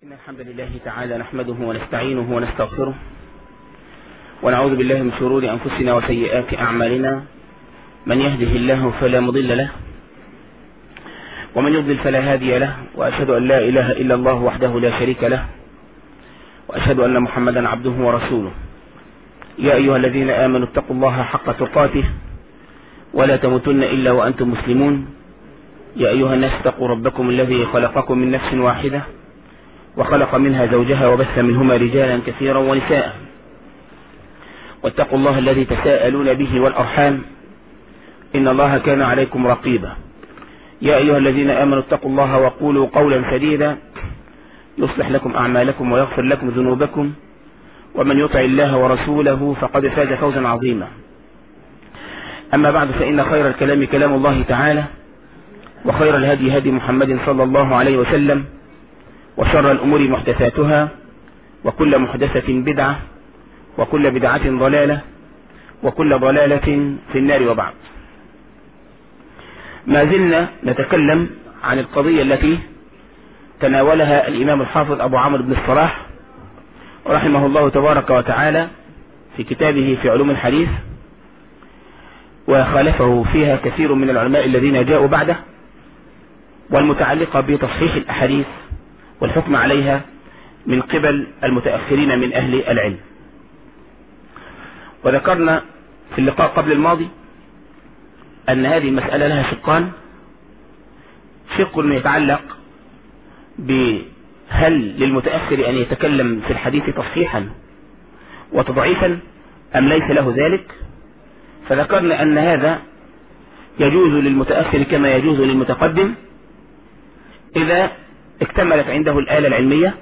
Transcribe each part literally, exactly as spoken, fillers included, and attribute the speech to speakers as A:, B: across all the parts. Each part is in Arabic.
A: إن الحمد لله تعالى نحمده ونستعينه ونستغفره ونعوذ بالله من شرور أنفسنا وسيئات أعمالنا. من يهده الله فلا مضل له ومن يضلل فلا هادي له، وأشهد أن لا إله إلا الله وحده لا شريك له، وأشهد أن محمدا عبده ورسوله. يا أيها الذين آمنوا اتقوا الله حق تقاته ولا تموتن إلا وأنتم مسلمون. يا أيها الناس اتقوا ربكم الذي خلقكم من نفس واحدة وخلق منها زوجها وبث منهما رجالا كثيرا ونساء، واتقوا الله الذي تساءلون به والأرحام إن الله كان عليكم رقيبا. يا أيها الذين آمنوا اتقوا الله وقولوا قولا سديدا يصلح لكم أعمالكم ويغفر لكم ذنوبكم، ومن يطع الله ورسوله فقد فاز فوزا عظيما. أما بعد، فإن خير الكلام كلام الله تعالى، وخير الهدي هدي محمد صلى الله عليه وسلم، وشر الأمور محدثاتها، وكل محدثة بدعة، وكل بدعة ضلالة، وكل ضلالة في النار. وبعد، ما زلنا نتكلم عن القضية التي تناولها الإمام الحافظ أبو عمرو بن الصلاح رحمه الله تبارك وتعالى في كتابه في علوم الحديث، وخالفه فيها كثير من العلماء الذين جاءوا بعده، والمتعلقة بتصحيح الأحاديث والحكم عليها من قبل المتأخرين من أهل العلم. وذكرنا في اللقاء قبل الماضي أن هذه المسألة لها شقان: شق يتعلق بهل للمتأخر أن يتكلم في الحديث تصحيحا وتضعيفا أم ليس له ذلك، فذكرنا أن هذا يجوز للمتأخر كما يجوز للمتقدم إذا اكتملت عنده الآلة العلمية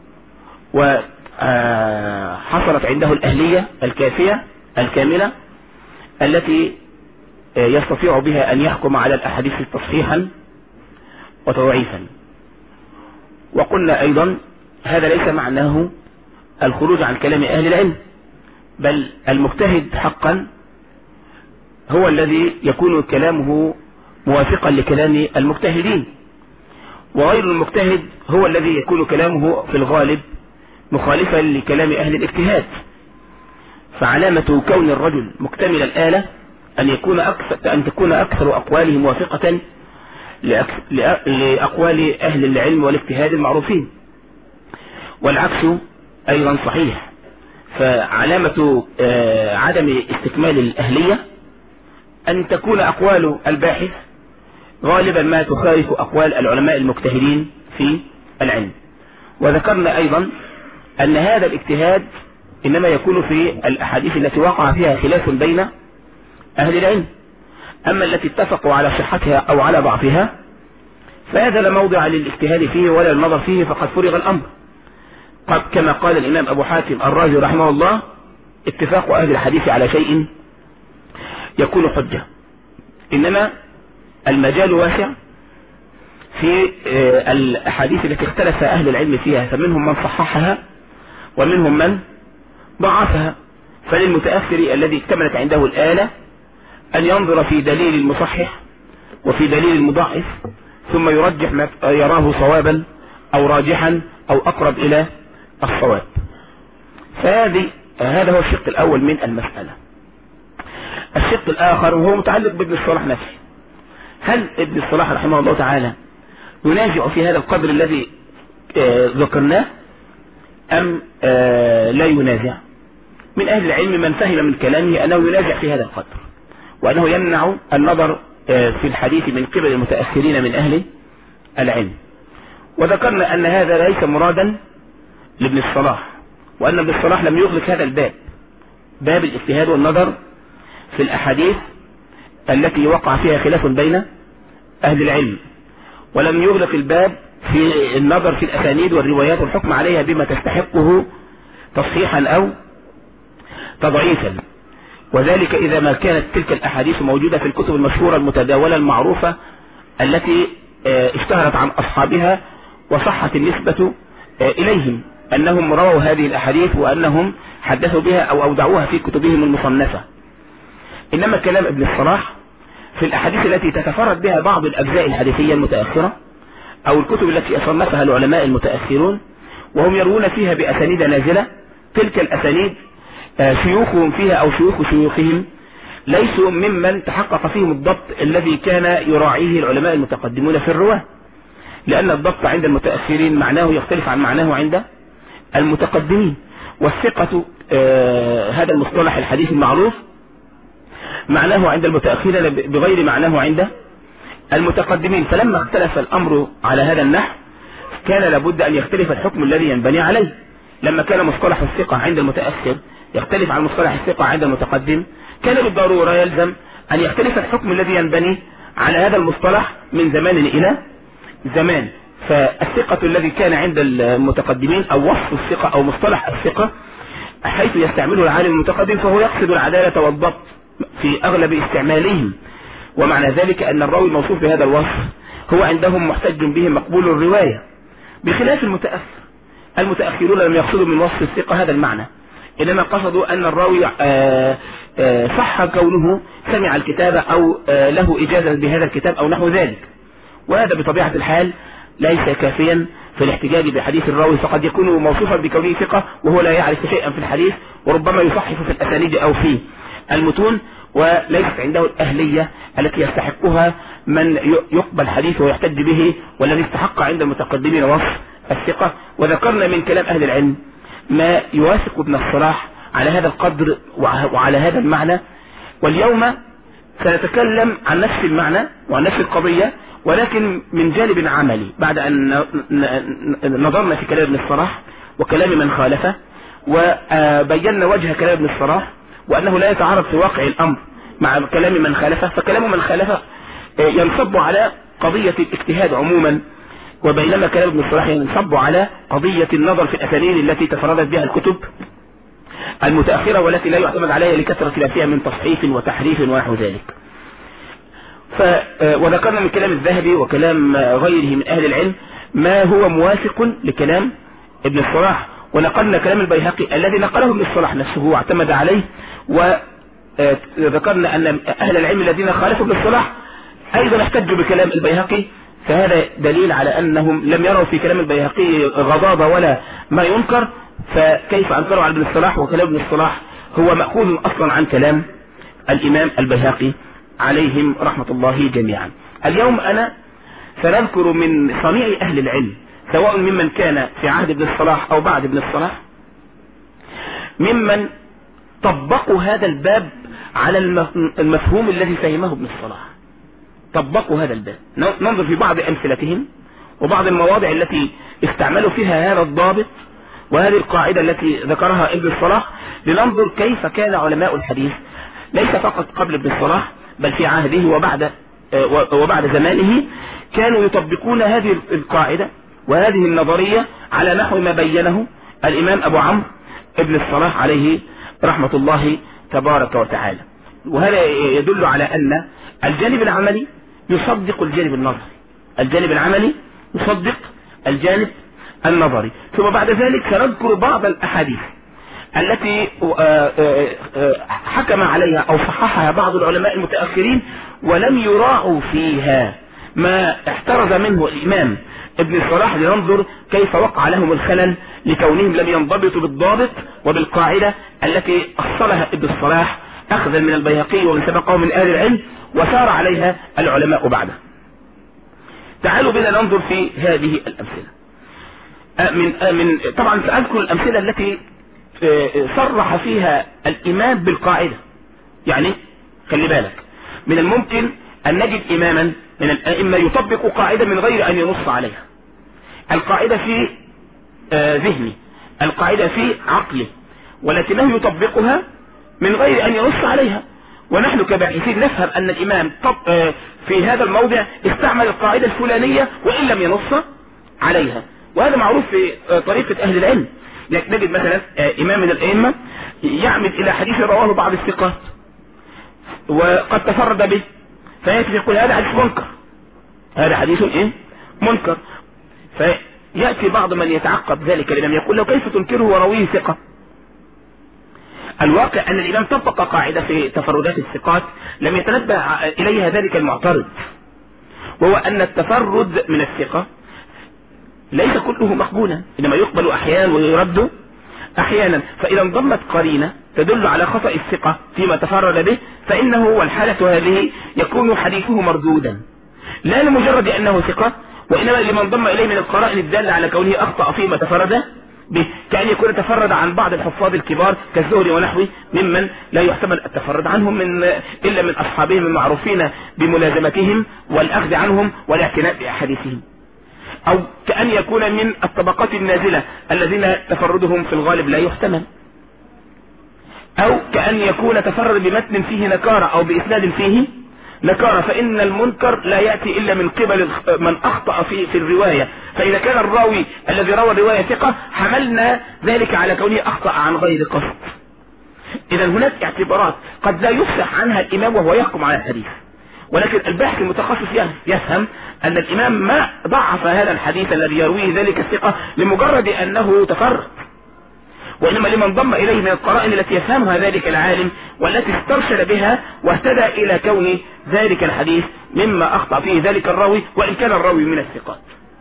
A: وحصلت عنده الأهلية الكافية الكاملة التي يستطيع بها أن يحكم على الأحاديث تصحيحا وتضعيفا. وقلنا أيضا هذا ليس معناه الخروج عن كلام أهل العلم، بل المجتهد حقا هو الذي يكون كلامه موافقا لكلام المجتهدين، وغير المجتهد هو الذي يكون كلامه في الغالب مخالفا لكلام أهل الاجتهاد. فعلامة كون الرجل مكتمل الآلة أن يكون أكثر أن تكون أكثر أقواله موافقة لأقوال أهل العلم والاجتهاد المعروفين، والعكس أيضا صحيح. فعلامة عدم استكمال الأهلية أن تكون أقوال الباحث غالبا ما تخالف أقوال العلماء المجتهدين في العلم. وذكرنا أيضا أن هذا الاجتهاد إنما يكون في الأحاديث التي وقع فيها خلاف بين أهل العلم، أما التي اتفقوا على صحتها أو على ضعفها فهذا لا موضع للاجتهاد فيه ولا النظر فيه، فقد فرغ الأمر. كما قال الإمام أبو حاتم الرازي رحمه الله: اتفاق أهل الحديث على شيء يكون حجة. إنما المجال واسع في الأحاديث التي اختلف أهل العلم فيها، فمنهم من صححها ومنهم من ضعفها. فللمتأخر الذي اكتملت عنده الآلة أن ينظر في دليل المصحح وفي دليل المضعف، ثم يرجح ما يراه صوابا أو راجحا أو أقرب إلى الصواب. فهذه هذا هو الشق الأول من المسألة. الشق الآخر وهو متعلق بابن الصلاح نفسه: هل ابن الصلاح رحمه الله تعالى ينازع في هذا القدر الذي ذكرناه أم لا ينازع؟ من أهل العلم من فهم من كلامه أنه ينازع في هذا القدر، وأنه يمنع النظر في الحديث من قبل المتأخرين من أهل العلم. وذكرنا أن هذا ليس مرادا لابن الصلاح، وأن ابن الصلاح لم يغلق هذا الباب، باب الاجتهاد والنظر في الأحاديث التي وقع فيها خلاف بين أهل العلم، ولم يغلق الباب في النظر في الأسانيد والروايات والحكم عليها بما تستحقه تصحيحا أو تضعيفا، وذلك إذا ما كانت تلك الأحاديث موجودة في الكتب المشهورة المتداولة المعروفة التي اشتهرت عن أصحابها وصحت النسبة إليهم أنهم رووا هذه الأحاديث وأنهم حدثوا بها أو أودعوها في كتبهم المصنفة. إنما كلام ابن الصلاح في الأحاديث التي تتفرد بها بعض الأجزاء الحديثية المتأخرة أو الكتب التي أصنفها العلماء المتأخرون، وهم يروون فيها بأسانيد نازلة. تلك الأسانيد شيوخهم فيها أو شيوخ شيوخهم ليسوا ممن تحقق فيهم الضبط الذي كان يراعيه العلماء المتقدمون في الرواة، لأن الضبط عند المتأخرين معناه يختلف عن معناه عند المتقدمين. والثقة آه هذا المصطلح الحديث المعروف معناه عند المتأخرين بغير معناه عند المتقدمين. فلما اختلف الأمر على هذا النحو كان لابد أن يختلف الحكم الذي ينبني عليه. لما كان مصطلح الثقة عند المتأخر يختلف عن مصطلح الثقة عند المتقدم، كان بالضرورة يلزم أن يختلف الحكم الذي ينبني على هذا المصطلح من زمان إلى زمان. فالثقة الذي كان عند المتقدمين أو وصف الثقة أو مصطلح الثقة حيث يستعمله العالم المتقدم فهو يقصد العدالة والضبط في أغلب استعمالهم، ومعنى ذلك أن الراوي الموصوف بهذا الوصف هو عندهم محتج به مقبول الرواية، بخلاف المتأخر. المتأخرون لم يقصدوا من وصف الثقة هذا المعنى، إنما قصدوا أن الراوي آآ آآ صح كونه سمع الكتاب أو له إجازة بهذا الكتاب أو نحو ذلك. وهذا بطبيعة الحال ليس كافيا في الاحتجاج بحديث الراوي، فقد يكون موصوفا بكونه ثقة وهو لا يعرف شيئا في الحديث، وربما يصحف في الأسانيد أو في المتون، وليست عنده الأهلية التي يستحقها من يقبل حديثه ويحتج به، والذي استحق عند المتقدمين وصف الثقة. وذكرنا من كلام أهل العلم ما يوافق ابن الصلاح على هذا القدر وعلى هذا المعنى. واليوم سنتكلم عن نفس المعنى وعن نفس القضية، ولكن من جانب عملي، بعد أن نظرنا في كلام ابن الصلاح وكلام من خالفه وبينا وجه كلام ابن الصلاح وأنه لا يتعارض في واقع الأمر مع كلام من خالفه. فكلام من خالفه ينصب على قضية الاجتهاد عموما، وبينما كلام ابن الصلاح ينصب على قضية النظر في الأسانيد التي تفردت بها الكتب المتأخرة والتي لا يعتمد عليها لكثرة ما فيها من تصحيف وتحريف ونحو ذلك. ف وذكرنا من كلام الذهبي وكلام غيره من أهل العلم ما هو موافق لكلام ابن الصلاح، ونقلنا كلام البيهقي الذي نقله ابن الصلاح نفسه واعتمد عليه. وذكرنا أن أهل العلم الذين خالفوا ابن الصلاح أيضا احتجوا بكلام البيهقي، فهذا دليل على أنهم لم يروا في كلام البيهقي غضاضة ولا ما ينكر، فكيف أنكروا على ابن الصلاح وكلام ابن الصلاح هو مأخوذ أصلا عن كلام الإمام البيهقي عليهم رحمة الله جميعا. اليوم أنا سنذكر من صنيع أهل العلم سواء ممن كان في عهد ابن الصلاح أو بعد ابن الصلاح ممن طبقوا هذا الباب على المفهوم الذي فهمه ابن الصلاح. طبقوا هذا الباب، ننظر في بعض أمثلتهم وبعض المواضع التي استعملوا فيها هذا الضابط وهذه القاعدة التي ذكرها ابن الصلاح، لننظر كيف كان علماء الحديث ليس فقط قبل ابن الصلاح بل في عهده وبعد وبعد زمانه كانوا يطبقون هذه القاعدة وهذه النظرية على نحو ما بينه الإمام أبو عمرو ابن الصلاح عليه رحمة الله تبارك وتعالى. وهذا يدل على أن الجانب العملي يصدق الجانب النظري، الجانب العملي يصدق الجانب النظري. ثم بعد ذلك سنذكر بعض الأحاديث التي حكم عليها أو صححها بعض العلماء المتأخرين ولم يراعوا فيها ما احترز منه الإمام ابن الصلاح، لننظر كيف وقع لهم الخلل لكونهم لم ينضبطوا بالضابط وبالقاعدة التي أصلها ابن الصلاح أخذا من البيهقي ومن سبقه من أهل العلم وسار عليها العلماء بعده. تعالوا بنا ننظر في هذه الأمثلة. من من طبعا سأذكر الأمثلة التي صرح فيها الإمام بالقاعدة. يعني خلي بالك، من الممكن أن نجد إماما من الأئمة يطبق قاعدة من غير أن ينص عليها. القاعدة في ذهني، القاعدة في عقله، ولكنه يطبقها من غير أن ينص عليها. ونحن كباحثين نفهم أن الإمام في هذا الموضع استعمل القاعدة الفلانية وإن لم ينص عليها، وهذا معروف في طريقة أهل العلم. نجد مثلا إمام من الأئمة يعمد إلى حديث رواه بعض الثقات وقد تفرد به، فيأتي يقول هذا حديث منكر، هذا حديث إيه؟ منكر. فيأتي بعض من يتعقب ذلك الإمام يقول له كيف تنكره ورويه ثقة؟ الواقع أن الإمام طبق قاعدة في تفردات الثقات لم يتنبه إليها ذلك المعترض، وهو أن التفرد من الثقة ليس كله مقبولا، إنما يقبل أحيانا ويرد أحيانا. فإذا انضمت قرينة تدل على خطأ الثقة فيما تفرد به، فإنه والحالة هذه يكون حديثه مردودا، لا لمجرد أنه ثقة، وإنما لما انضم إليه من القرائن الدالة على كونه أخطأ فيما تفرد به، كأن يكون تفرد عن بعض الحفاظ الكبار كالزهري ونحوه، ممن لا يحتمل التفرد عنهم من إلا من أصحابهم المعروفين بملازمتهم والأخذ عنهم والاعتناء بأحاديثهم، أو كأن يكون من الطبقات النازلة الذين تفردهم في الغالب لا يحتمل، أو كأن يكون تفرد بمتن فيه نكارة أو بإسناد فيه نكارة، فإن المنكر لا يأتي إلا من قبل من أخطأ في, في الرواية. فإذا كان الراوي الذي روى الرواية ثقة حملنا ذلك على كونه أخطأ عن غير قصد. إذا هناك اعتبارات قد لا يفصح عنها الإمام وهو يحكم على الحديث، ولكن الباحث المتخصص يفهم أن الإمام ما ضعف هذا الحديث الذي يرويه ذلك الثقة لمجرد أنه تفرد، وإنما لما انضم إليه من القرائن التي يفهمها ذلك العالم والتي استرشد بها واهتدى إلى كون ذلك الحديث مما أخطأ فيه ذلك الراوي، وإن كان الراوي من الثقات.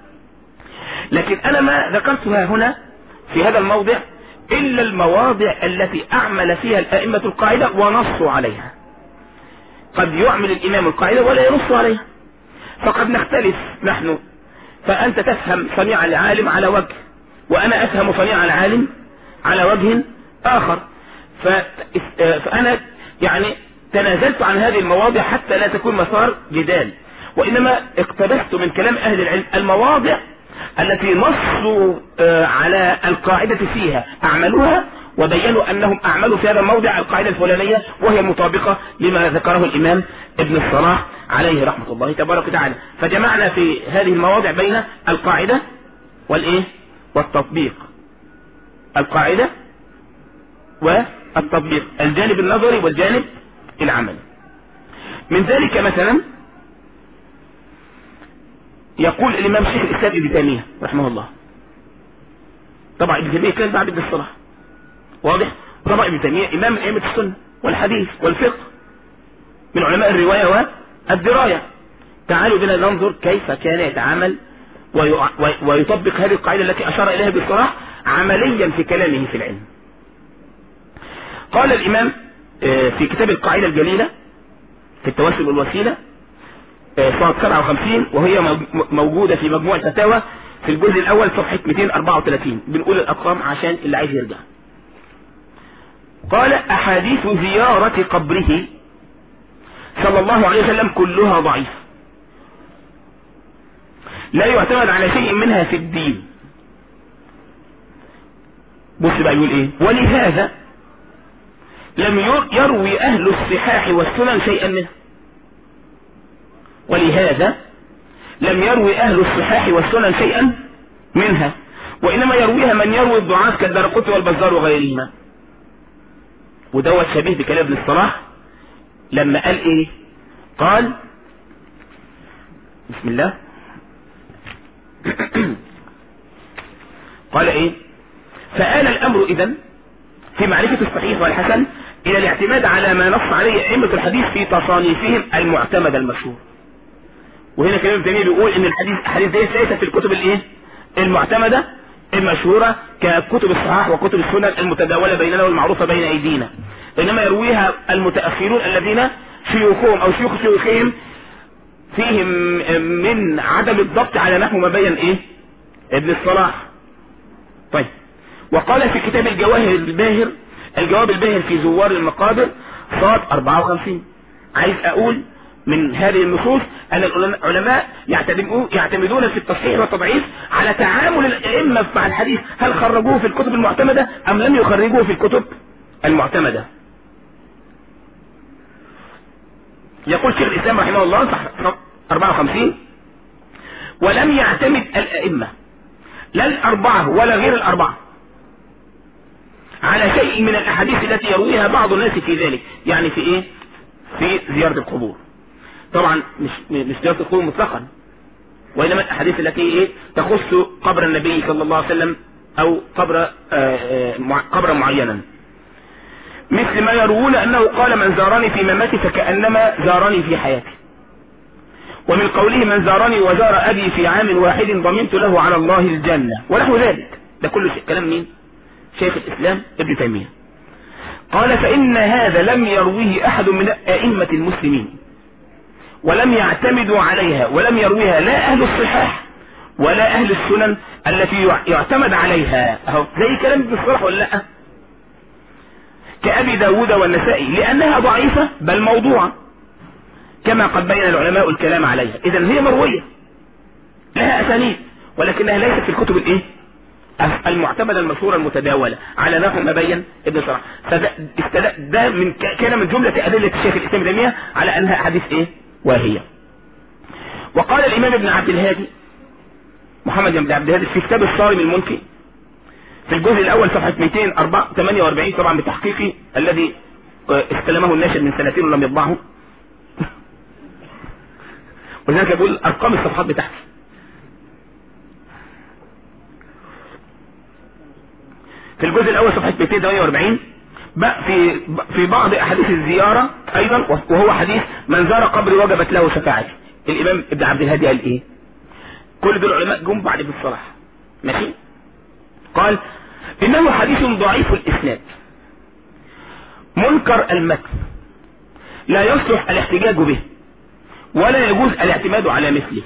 A: لكن أنا ما ذكرتها هنا في هذا الموضع إلا المواضع التي أعمل فيها الأئمة القاعدة ونصوا عليها. قد يعمل الإمام القاعدة ولا ينص عليها، فقد نختلف نحن، فأنت تفهم صنيع العالم على وجه، وأنا أفهم صنيع العالم على وجه آخر، فأنا يعني تنازلت عن هذه المواضع حتى لا تكون مسار جدال، وإنما اقتبست من كلام أهل العلم المواضع التي نصوا على القاعدة فيها أعملوها، وبينوا أنهم أعملوا في هذا الموضع القاعدة الفلانية وهي مطابقة لما ذكره الإمام ابن الصلاح عليه رحمة الله تبارك وتعالى. فجمعنا في هذه المواضع بين القاعدة والإيه والتطبيق، القاعدة والتطبيق، الجانب النظري والجانب العملي. من ذلك مثلا يقول الإمام شيخ الإسلام ابن تيمية رحمه الله، طبعا ابن تيمية كان بعد ابن الصلاح، واضح؟ طبعا ابن تيمية إمام من أئمة السنة والحديث والفقه، من علماء الرواية والدراية. تعالوا بنا ننظر كيف كان يتعامل ويطبق هذه القاعدة التي أشار إليها بالصلاح عمليا في كلامه في العلم. قال الإمام في كتاب القاعدة الجليلة في التوسل والوسيلة صفحة سبعة وخمسين، وهي موجودة في مجموع الفتاوى في الجزء الأول صفحة مئتين وأربعة وثلاثين، بنقول الأرقام عشان اللي عايز يرجع. قال: أحاديث زيارة قبره صلى الله عليه وسلم كلها ضعيفة، لا يعتمد على شيء منها في الدين. بص بقى يقول ايه: ولهذا لم يروي أهل الصحاح والسنن شيئا منها. ولهذا لم يروي أهل الصحاح والسنن شيئا منها، وإنما يرويها من يروي الضعاف كالدارقطني والبزار وغيرهما. ودوت شبيه بكلام ابن الصلاح لما قال ايه؟ قال بسم الله قال ايه: فآل الأمر إذن في معرفة الصحيح والحسن إلى الاعتماد على ما نص عليه أئمة الحديث في تصانيفهم المعتمدة المشهور. وهنا كلام ابن تيمية بيقول ان الحديث الحديث دي ليست في الكتب الايه المعتمدة المشهورة ككتب الصحاح وكتب السنن المتداولة بيننا والمعروفة بين ايدينا، انما يرويها المتأخرون الذين شيوخهم او شيوخ شيوخهم فيهم من عدم الضبط على نحو ما بين ايه ابن الصلاح. طيب، وقال في كتاب الجواهر الباهر الجواب الباهر في زوار المقابر صاد أربعة وخمسين. عايز اقول من هذه النصوص أن العلماء يعتمدون في التصحيح والتضعيف على تعامل الأئمة مع الحديث، هل خرجوه في الكتب المعتمدة أم لم يخرجوه في الكتب المعتمدة. يقول شيخ الإسلام رحمه الله صح أربعة وخمسين: ولم يعتمد الأئمة لا الأربعة ولا غير الأربعة على شيء من الأحاديث التي يرويها بعض الناس في ذلك، يعني في إيه؟ في زيارة القبور. طبعا مش مش زيارة القبور مطلقا، وإنما الأحاديث التي إيه تخص قبر النبي صلى الله عليه وسلم أو قبر قبر معينا، مثل ما يروون أنه قال: من زارني في مماتي فكأنما زارني في حياتي. ومن قوله من زارني وزار أبي في عام واحد ضمنت له على الله الجنة ونحو ذلك. ده كله كلام مين؟ شيخ الإسلام ابن تيمية. قال فإن هذا لم يرويه أحد من أئمة المسلمين ولم يعتمدوا عليها ولم يرويها لا أهل الصحاح ولا أهل السنن التي يعتمد عليها. أهو زي كلام ابن الصلاح ولا لا؟ كأبي داود والنسائي لأنها ضعيفة بل موضوعة كما قد بين العلماء الكلام عليها. إذن هي مروية لها أسانيد ولكنها ليست في الكتب الإيه؟ المعتمدة المشهورة المتداولة على نحو ما بين ابن صلاح. فده ده من كان من جملة أدلة الشيخ الإسلام ابن تيمية على أنها حديث إيه؟ واهية. وقال الإمام ابن عبد الهادي محمد بن عبد الهادي في كتاب الصارم المنكي في الجزء الأول صفحة مئتين وثمانية وأربعين طبعا بتحقيقي الذي استلمه الناشر من سنتين ولم يطبعه ولذلك يقول أرقام الصفحات بتاعتي. في الجزء الأول صفحة مئتين وثمانية وأربعين في في بعض أحاديث الزيارة أيضا وهو حديث من زار قبري وجبت له شفاعتي. الإمام ابن عبد الهادي قال إيه؟ كل دول علماء جم بعد ابن الصلاح ماشي. قال إنه حديث ضعيف الإسناد منكر المتن لا يصلح الاحتجاج به ولا يجوز الاعتماد على مثله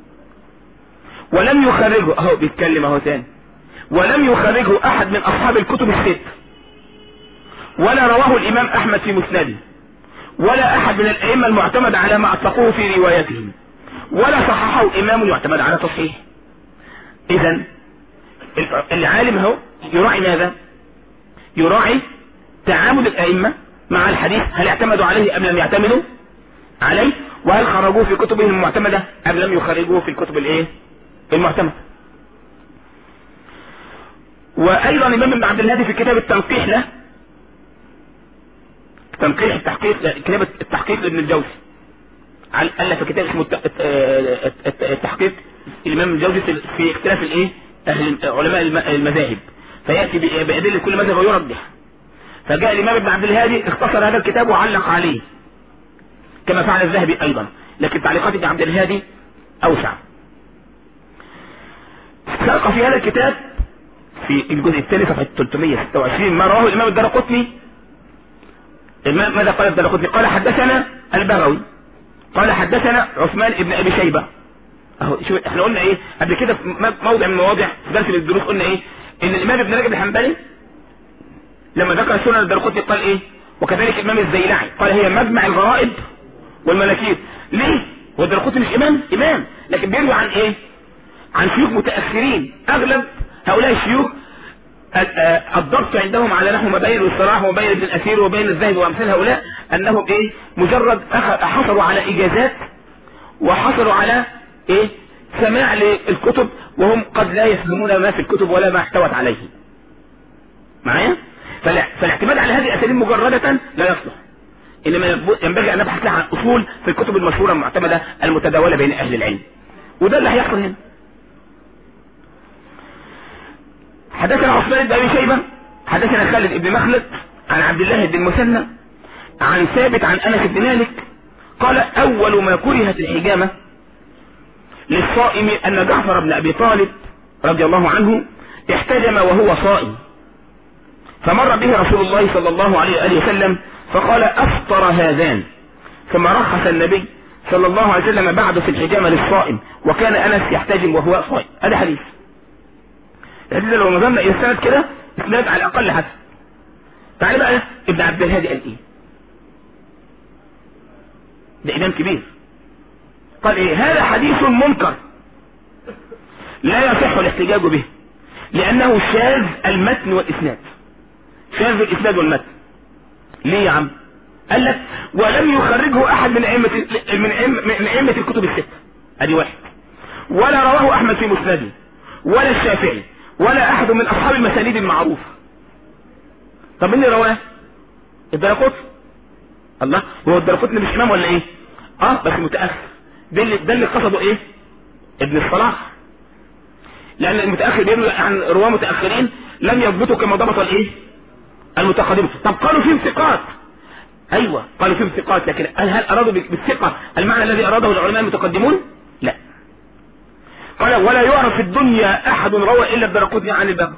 A: ولم يخرجه اهو بيتكلم اهو تاني ولم يخرجه احد من اصحاب الكتب الست ولا رواه الامام احمد في مسنده ولا احد من الائمه المعتمد على ما اطلقوه في رواياتهم ولا صححه امام يعتمد على تصحيح. اذا العالم هو يراعي ماذا؟ يراعي تعامل الائمه مع الحديث، هل اعتمدوا عليه ام لم يعتمدوا عليه، وهل خرجوه في كتبهم المعتمده ام لم يخرجوه في الكتب الايه المعتمده. وايضا الامام ابن عبد الهادي في كتاب التنقيح له تنقيح التحقيق كتاب التحقيق لابن الجوزي الف كتاب اسمه التحقيق الامام الجوزي في اختلاف الايه علماء المذاهب فياتي بادله كل مذهب ويرجح. فجاء الامام ابن عبد الهادي اختصر هذا الكتاب وعلق عليه كما فعل الذهبي ايضا، لكن تعليقات ابن عبد الهادي اوسع. ساق في هذا الكتاب في الجزء الثاني صفحه ثلاثمئة وستة وعشرين ما رواه الامام الدارقطني. ماذا قال الدارقطني؟ قال حدثنا البغوي قال حدثنا عثمان ابن ابي شيبه. اهو شو احنا قلنا ايه قبل كده في موضع من المواضع في درس من الدروس قلنا ايه ان الامام ابن رجب الحنبلي لما ذكر سنن الدارقطني قال ايه وكذلك الامام الزيلعي قال هي مجمع الغرائب والمناكير. ليه؟ هو الدارقطني مش امام امام لكن بيروي عن ايه عن شيوخ متاخرين. اغلب هؤلاء الشيوخ الضبط عندهم على نحو مبين الصلاح ومبين ابن الاثير وبين الذهبي وامثال هؤلاء انهم ايه مجرد حصلوا على اجازات وحصلوا على ايه سماع للكتب وهم قد لا يفهمون ما في الكتب ولا ما احتوت عليه معايا. فالاعتماد على هذه الاساليب مجردة لا يصلح، انما ينبغي ان نبحث لها عن اصول في الكتب المشهورة المعتمدة المتداولة بين اهل العلم، وده اللي هيحصل هنا. حدثنا عثمان بن ابي شيبه حدثنا خالد بن مخلد عن عبد الله بن المثنى عن ثابت عن انس بن مالك قال اول ما كرهت الحجامه للصائم ان جعفر بن ابي طالب رضي الله عنه احتجم وهو صائم فمر به رسول الله صلى الله عليه واله وسلم فقال افطر هذان ثم رخص النبي صلى الله عليه وسلم بعد في الحجامه للصائم وكان انس يحتجم وهو صائم. هذا حديث الحديث لو نظرنا الى السند كده اسناد على الاقل حسن. تعالى بقى ابن عبد الهادي قال ايه؟ ده امام كبير قال ايه؟ هذا حديث منكر لا يصح الاحتجاج به لانه شاذ المتن والاسناد. شاذ الاسناد والمتن. ليه يا عم؟ قال لك ولم يخرجه احد من ائمه من من ائمه الكتب السته. ادي واحد. ولا رواه احمد في مسنده ولا الشافعي ولا احد من اصحاب المسانيد المعروف. طب مين اللي رواه؟ الدارقطني. الله، هو الدارقطني مش امام ولا ايه؟ اه بس متاخر. ده اللي ده اللي قصده ايه؟ ابن الصلاح. لان المتاخر بيروي عن رواه متاخرين لم يضبطوا كما ضبط الايه؟ المتقدمين. طب قالوا فيهم ثقات ايوه قالوا فيه الثقات، لكن هل ارادوا بالثقة المعنى الذي اراده العلماء المتقدمون؟ لا. قال ولا يعرف في الدنيا احد روى الا الدرقطني عن البغوي.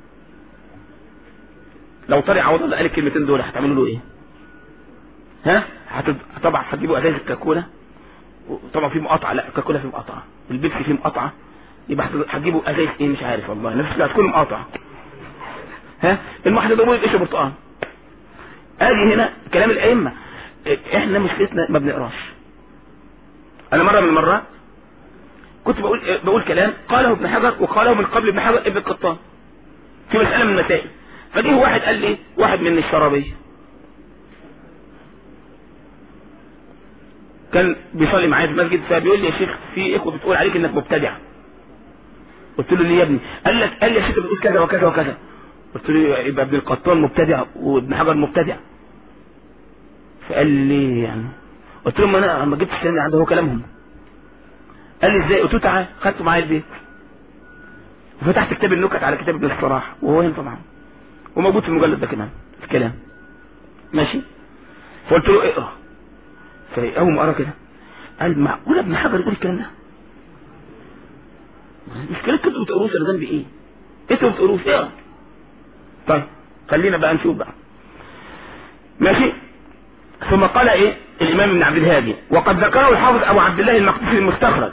A: لو طارق عوض الله قال الكلمتين دول هتعملوا له ايه؟ ها؟ هتد... طبعا هتجيبوا ازاز الكاكولا، طبعا في مقاطعه، لا الكاكولا في مقاطعه، البيبسي في مقاطعه، يبقى هتجيبوا ازايز ايه مش عارف والله، نفس هتكون مقاطعه. ها؟ المحل ده بيقول ايش برتقال. ادي هنا كلام الائمه. احنا مشكلتنا ما بنقراش. انا مره من المرات كنت بقول بقول كلام قاله ابن حجر وقاله من قبل ابن حجر ابن القطان في مساله من المسائل، فجه واحد قال لي، واحد من الشرابيه كان بيصلي معايا في المسجد، فبيقول لي يا شيخ في اخوه بتقول عليك انك مبتدع. قلت له ليه يا ابني؟ قال لك قال لي يا شيخ بتقول كذا وكذا وكذا. قلت له يبقى ابن القطان مبتدع وابن حجر مبتدع. فقال لي يعني، قلت له ما انا ما جبتش كلام عنده، هو كلامهم. قال لي ازاي؟ قلت له تعال، خدته معايا البيت وفتحت كتاب النكت على كتاب ابن الصلاح، وهو هنا طبعا وموجود في المجلد ده كمان الكلام ماشي. فقلت له اقرا، فاول ما قرا كده قال معقول ابن حجر يقول الكلام ده؟ مشكلتكم انتوا بتقروش، انا ذنبي ايه؟ انتوا بتقروش اقرا. طيب خلينا بقى نشوف بقى ماشي. ثم قال ايه الامام ابن عبد الهادي وقد ذكره الحافظ ابو عبد الله المقدسي المستخرج،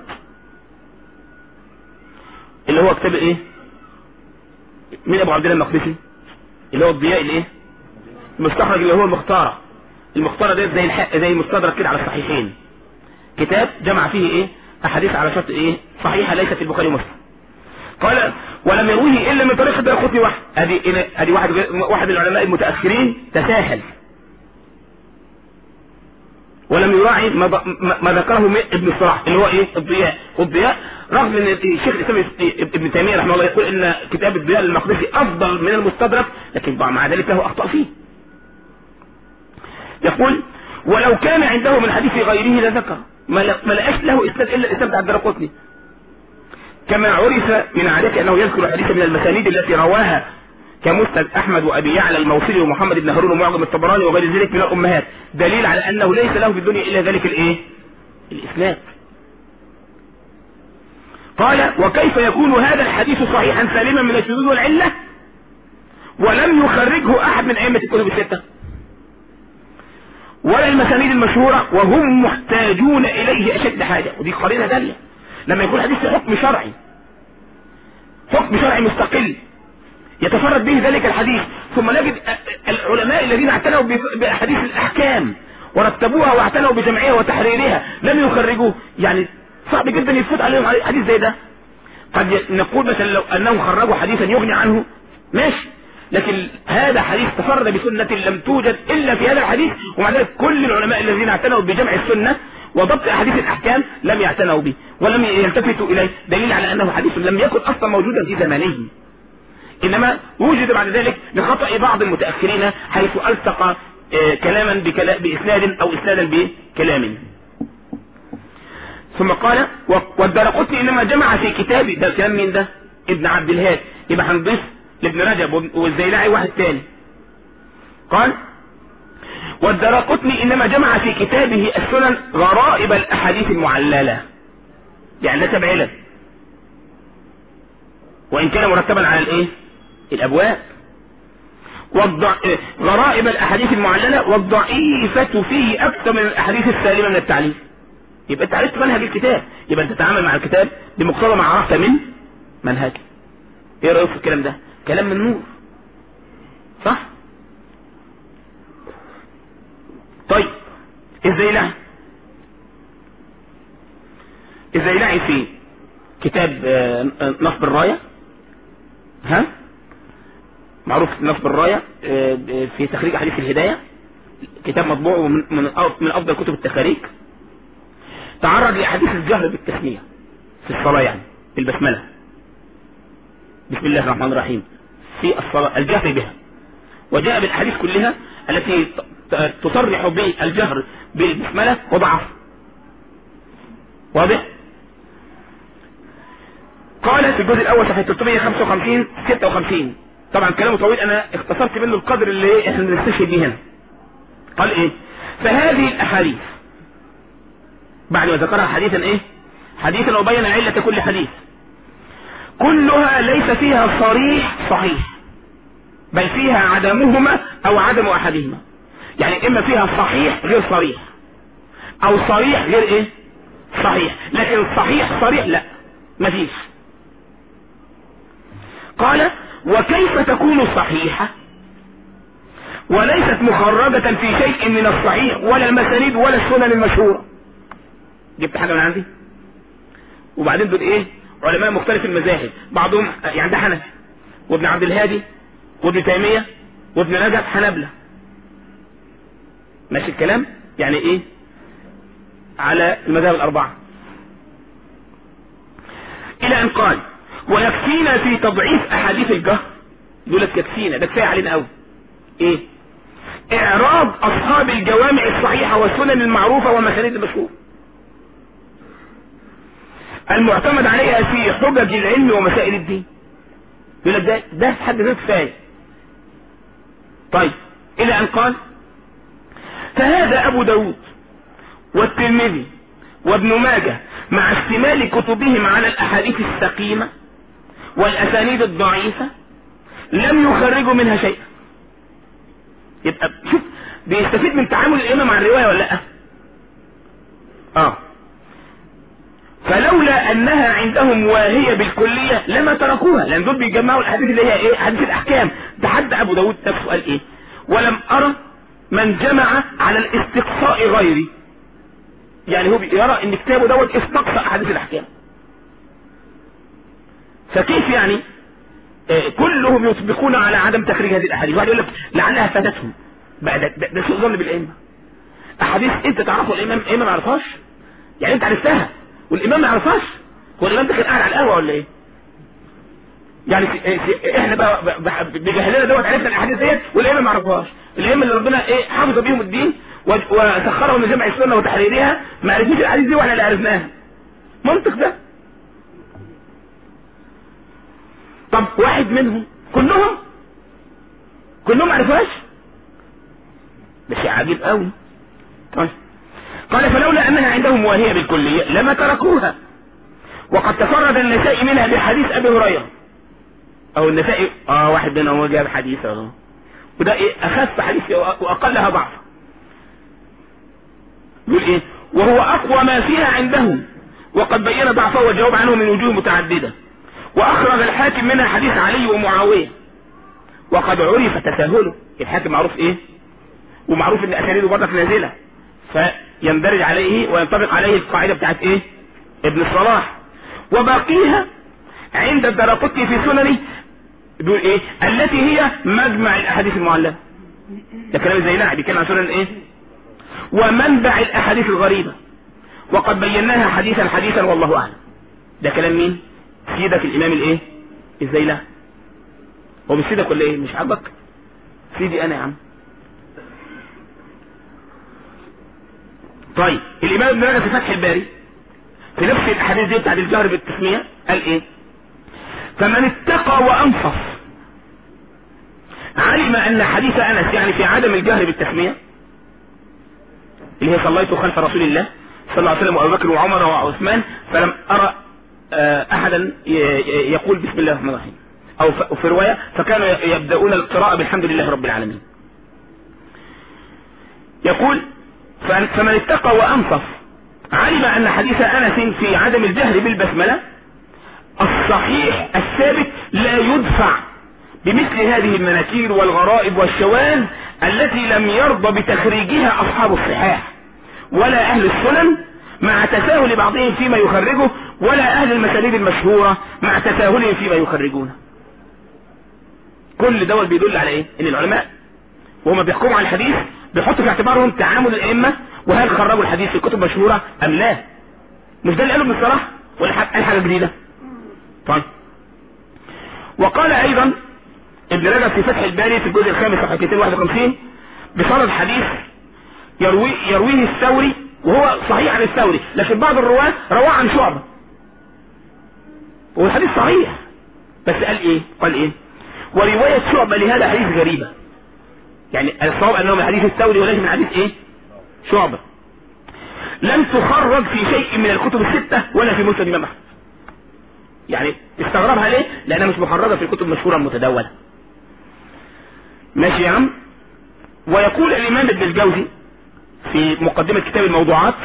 A: اللي هو كتاب ايه؟ مين ابو عبد الله المقدسي؟ اللي هو الضياء الايه؟ المستخرج، اللي هو المختارة. المختارة ديت زي الحق زي المستدرك كده على الصحيحين، كتاب جمع فيه ايه؟ احاديث على شرط ايه؟ صحيحة ليست في البخاري ومسلم. قال ولم يرويه الا من طريق الدرقطني واحد. ادي ادي واحد واحد من العلماء المتاخرين تساهل ولم يراعي ما, ما ذكره ابن الصلاح اللي هو ايه؟ الضياء. والضياء رغم ان الشيخ الاسلام ابن تيميه رحمه الله يقول ان كتاب الضياء المقدسي افضل من المستدرك، لكن مع ذلك له اخطاء فيه. يقول ولو كان عنده من حديث غيره لذكر، ما لقاش له اسناد الا الاسناد بتاع الدرقطني. كما عرف من عادته انه يذكر حديثا من المسانيد التي رواها كمسند احمد وابي يعلى الموصلي ومحمد بن هارون ومعجم الطبراني وغير ذلك من الامهات، دليل على انه ليس له في الدنيا الا ذلك الايه؟ الاسناد. قال وكيف يكون هذا الحديث صحيحا سالما من الشذوذ والعله ولم يخرجه احد من ائمه الكتب السته ولا المسانيد المشهوره وهم محتاجون اليه اشد حاجه؟ ودي قرينه داليه لما يكون حديث حكم شرعي، حكم شرعي مستقل يتفرد به ذلك الحديث، ثم نجد العلماء الذين اعتنوا باحاديث الاحكام ورتبوها واعتنوا بجمعها وتحريرها لم يخرجوه. يعني صعب جدا يفوت عليهم حديث زي ده. قد نقول مثلا لو انهم خرجوا حديثا يغني عنه ماشي، لكن هذا حديث تفرد بسنة لم توجد الا في هذا الحديث، ومع ذلك كل العلماء الذين اعتنوا بجمع السنة وضبط احاديث الاحكام لم يعتنوا به ولم يلتفتوا اليه، دليل على انه حديث لم يكن اصلا موجودا في زمانه، انما وجد بعد ذلك لخطأ بعض المتأخرين حيث التقى كلاما باسناد او اسنادا بكلام. ثم قال والدرقطني انما جمع في كتابه، ده الكلام مين ده؟ ابن عبد الهادي، يبقى هنضيف لابن رجب والزيلعي واحد ثاني. قال والدرقطني انما جمع في كتابه السنن غرائب الاحاديث المعلله، يعني ده تبع علم وان كان مرتبا على الايه؟ الابواب. والضع... غرائب الاحاديث المعلله والضعيفه فيه اكثر من الاحاديث السالمه من التعليل. يبقى انت عرفت منهج الكتاب، يبقى انت تتعامل مع الكتاب بمقتضى ما عرفت من منهجه. ايه رايك في الكلام ده؟ كلام من نور صح؟ طيب الزيلعي الزيلعي في كتاب نصب الرايه، ها معروف نصب الرايه في تخريج احاديث الهدايه، كتاب مطبوع ومن من افضل كتب التخاريج. تعرض لاحاديث الجهر بالتسميه في الصلاه، يعني بالبسمله بسم الله الرحمن الرحيم في الصلاه، الجهر بها، وجاء بالاحاديث كلها التي تصرح بالجهر بالبسمله وضعف. واضح؟ قال في الجزء الاول صفحه ثلاثمائة وخمسة وخمسين ستة وخمسين، طبعا كلامه طويل انا اختصرت منه القدر اللي احنا بنستشهد بيه هنا. قال ايه؟ فهذه الاحاديث بعد ما ذكرها حديثا ايه حديثا وبين علة كل حديث كلها ليس فيها صريح صحيح، بل فيها عدمهما او عدم احدهما. يعني اما فيها صحيح غير صريح او صريح غير ايه صحيح، لكن صحيح صريح لا مفيش. قال وكيف تكون صحيحة وليست مخرجة في شيء من الصحيح ولا المسانيد ولا السنن المشهورة؟ جبت حاجة من عندي. وبعدين دول ايه علماء مختلف المذاهب، بعضهم يعني ده حنفي وابن عبد الهادي وابن تيمية وابن رجب حنبلة، ماشي الكلام، يعني ايه على المذاهب الاربعة. الى ان قال ويكفينا في تضعيف احاديث الجهر، دولت يكفينا، ده كفايه علينا قوي. ايه اعراض اصحاب الجوامع الصحيحة والسنن المعروفة والمسانيد المشهورة المعتمد عليها في حجج العلم ومسائل الدين، يقول لك ده ده في حد ذاته كفايه. طيب الى ان قال فهذا ابو داود والترمذي وابن ماجه مع اشتمال كتبهم على الاحاديث السقيمة والاسانيد الضعيفة لم يخرجوا منها شيئا. يبقى شوف بيستفيد من تعامل الائمه مع الرواية ولا لا؟ اه فلولا انها عندهم واهية بالكلية لما تركوها، لان دول بيجمعوا الاحاديث اللي هي ايه حديث الاحكام. ده حد ابو داود نفسه قال ايه ولم ارى من جمع على الاستقصاء غيري، يعني هو يرى ان كتابه دوت استقصى احاديث الاحكام. فكيف يعني آه كلهم يطبقون على عدم تخريج هذه الاحاديث؟ واحد يقول لك لعلها فاتتهم بقى، ده, ده, ده سوء ظن بالائمه. احاديث انت تعرفها الامام الامام ما يعرفهاش، يعني انت عرفتها والامام ما يعرفهاش. هو الامام ده كان قاعد على القهوه ولا ايه؟ يعني احنا بقى بجهلنا دوت عرفنا الاحاديث ديت والامام ما يعرفهاش. الائمه اللي ربنا ايه حافظ بيهم الدين وسخرهم لجمع السنه وتحريرها ما عرفوش الاحاديث دي واحنا اللي عرفناها. منطق ده. طب واحد منهم كلهم كلهم ما عرفوهاش؟ ده شيء عجيب قوي. طيب قال فلولا انها عندهم واهية بالكلية لما تركوها، وقد تفرد النسائي منها بحديث ابي هريرة. او النسائي اه واحد منهم هو جاب حديث اه وده ايه اخف حديث واقلها ضعف. يقول ايه وهو اقوى ما فيها عندهم وقد بين ضعفه وجاوب عنه من وجوه متعددة. واخرج الحاكم منها حديث علي ومعاوية وقد عرف تساهله. الحاكم معروف ايه ومعروف ان اسانيده برضك نازلة، فيندرج عليه وينطبق عليه القاعدة بتاعت ايه ابن الصلاح. وباقيها عند الدرقطني في سننه بيقول ايه التي هي مجمع الاحاديث المعلمة. ده كلام الزيناعي بيتكلم عن سنن ايه ومنبع الاحاديث الغريبة وقد بيناها حديثا حديثا والله اعلم. ده كلام مين؟ سيدك الامام الايه الزيناعي. هو مش سيدك ولا ايه؟ مش عاجبك؟ سيدي انا يا عم. طيب الامام ابن رجب في فتح الباري في نفس الاحاديث دي بتاعت الجهر بالتسمية قال ايه فمن اتقى وانصف علم ان حديث انس يعني في عدم الجهر بالتسمية اللي هي صليت خلف رسول الله صلى الله عليه وسلم وابو بكر وعمر وعثمان فلم ارى احدا يقول بسم الله الرحمن الرحيم، او في رواية فكانوا يبدأون القراءة بالحمد لله رب العالمين. يقول فمن اتقى وانصف علم ان حديث انس في عدم الجهر بالبسملة الصحيح الثابت لا يدفع بمثل هذه المناكير والغرائب والشواذ التي لم يرضى بتخريجها اصحاب الصحاح ولا اهل السنن مع تساهل بعضهم فيما يخرجه ولا اهل المسانيد المشهورة مع تساهلهم فيما يخرجونه. كل دول بيدل على ايه ان العلماء وهم بيحكموا على الحديث بيحطوا في اعتبارهم تعامل الائمة وهل خرجوا الحديث في كتب مشهورة ام لا. مش ده اللي قاله ابن الصلاح ولا حاجة جديدة؟ طيب وقال ايضا ابن رجب في فتح الباري في الجزء الخامس صفحة مئتين وواحد وخمسين بسند حديث يروي يرويه الثوري وهو صحيح عن الثوري لكن بعض الرواة رواه عن شعبة والحديث صحيح بس قال ايه قال ايه ورواية شعبة لهذا حديث غريبة. يعني الصواب انه من حديث الثوري وليس من حديث ايه شعبة لم تخرج في شيء من الكتب الستة ولا في مسند الإمام أحمد. يعني استغربها ليه؟ لأنها مش مخرجة في الكتب المشهورة المتداولة. ماشي يا عم. ويقول الإمام ابن الجوزي في مقدمة كتاب الموضوعات: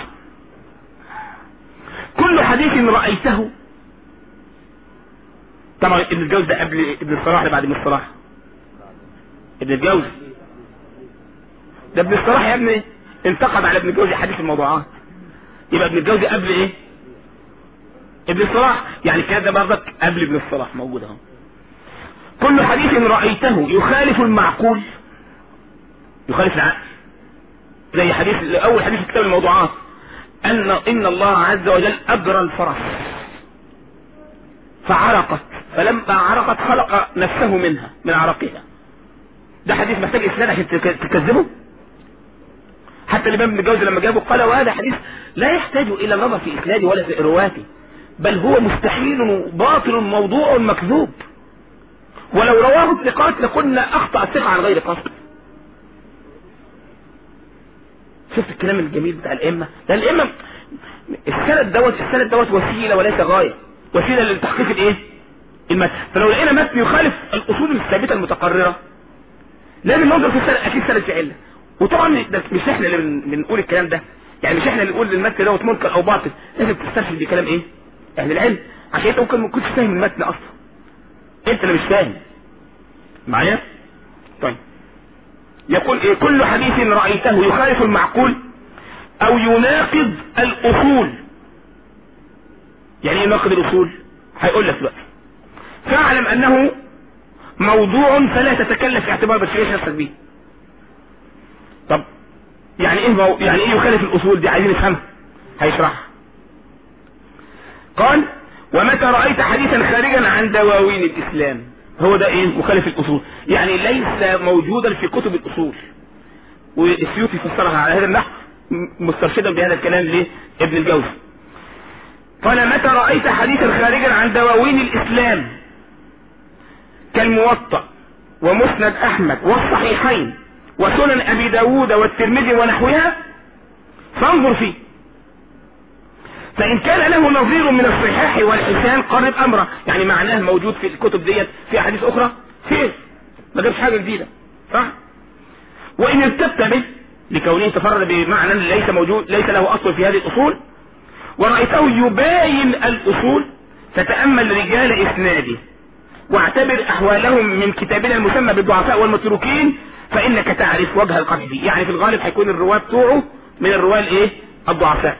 A: كل حديث رأيته. طبعا ابن الجوزي ده قبل ابن الصلاح ولا بعد ابن الصلاح؟ ابن الجوزي ده. ابن الصلاح يا ابني انتقد على ابن الجوزي حديث الموضوعات، يبقى ابن الجوزي قبل ايه؟ ابن الصلاح. يعني كده ده برضك قبل ابن الصلاح، موجود اهو. كل حديث رأيته يخالف المعقول، يخالف العقل، زي حديث اول حديث في كتاب الموضوعات: ان ان الله عز وجل اجرى الفرس فعرقت، فلما عرقت خلق نفسه منها من عرقها. ده حديث محتاج اسناد عشان تكذبه. حتى الامام ابن الجوزي لما جابه قال: وهذا حديث لا يحتاج الى نظر في اسناده ولا في رواته، بل هو مستحيل باطل موضوع مكذوب، ولو رواه الثقات لقلنا اخطأ الثقة عن غير قصد. شفت الكلام الجميل بتاع الائمه ده؟ الائمه السند دوت السند دوت وسيله وليس غايه، وسيله لتحقيق الايه؟ المتن. فلو لقينا متن يخالف الاصول الثابته المتقرره لازم ننظر في السند، اكيد سند في عله. وطبعا ده مش احنا اللي بنقول الكلام ده، يعني مش احنا اللي نقول المتن دوت منكر او باطل، لازم تستشهد بكلام ايه؟ اهل العلم، عشان انت ممكن ما تكونش فاهم المتن اصلا، انت اللي مش فاهم معايا. طيب يقول ايه؟ كل حديث رأيته يخالف المعقول او يناقض الاصول. يعني ايه يناقض الاصول؟ هيقول لك دلوقتي: فاعلم انه موضوع فلا تتكلف في اعتبار بس ليش نفسك بيه. طب يعني ايه مو... يعني ايه يخالف الاصول دي؟ عايزين نفهمها، هيشرحها. قال: ومتى رأيت حديثا خارجا عن دواوين الاسلام. هو ده ايه؟ مخالف الاصول، يعني ليس موجودا في كتب الاصول. والسيوطي فسرها على هذا النحو مسترشدا بهذا الكلام لابن الجوزي. قال: متى رأيت حديثا خارجا عن دواوين الاسلام كالموطأ ومسند احمد والصحيحين وسنن ابي داود والترمذي ونحوها فانظر فيه، فإن كان له نظير من الصحاح والحسان قرب أمره. يعني معناه موجود في الكتب ديت في أحاديث أخرى فيه، ما جابش حاجة جديدة، صح؟ وإن ارتبت به لكونه تفرد بمعنى ليس موجود، ليس له أصل في هذه الأصول، ورأيته يباين الأصول، فتأمل رجال إسناده واعتبر أحوالهم من كتابنا المسمى بالضعفاء والمتروكين، فإنك تعرف وجه القدح فيه. يعني في الغالب هيكون الرواة بتوعه من الرواة الإيه؟ الضعفاء.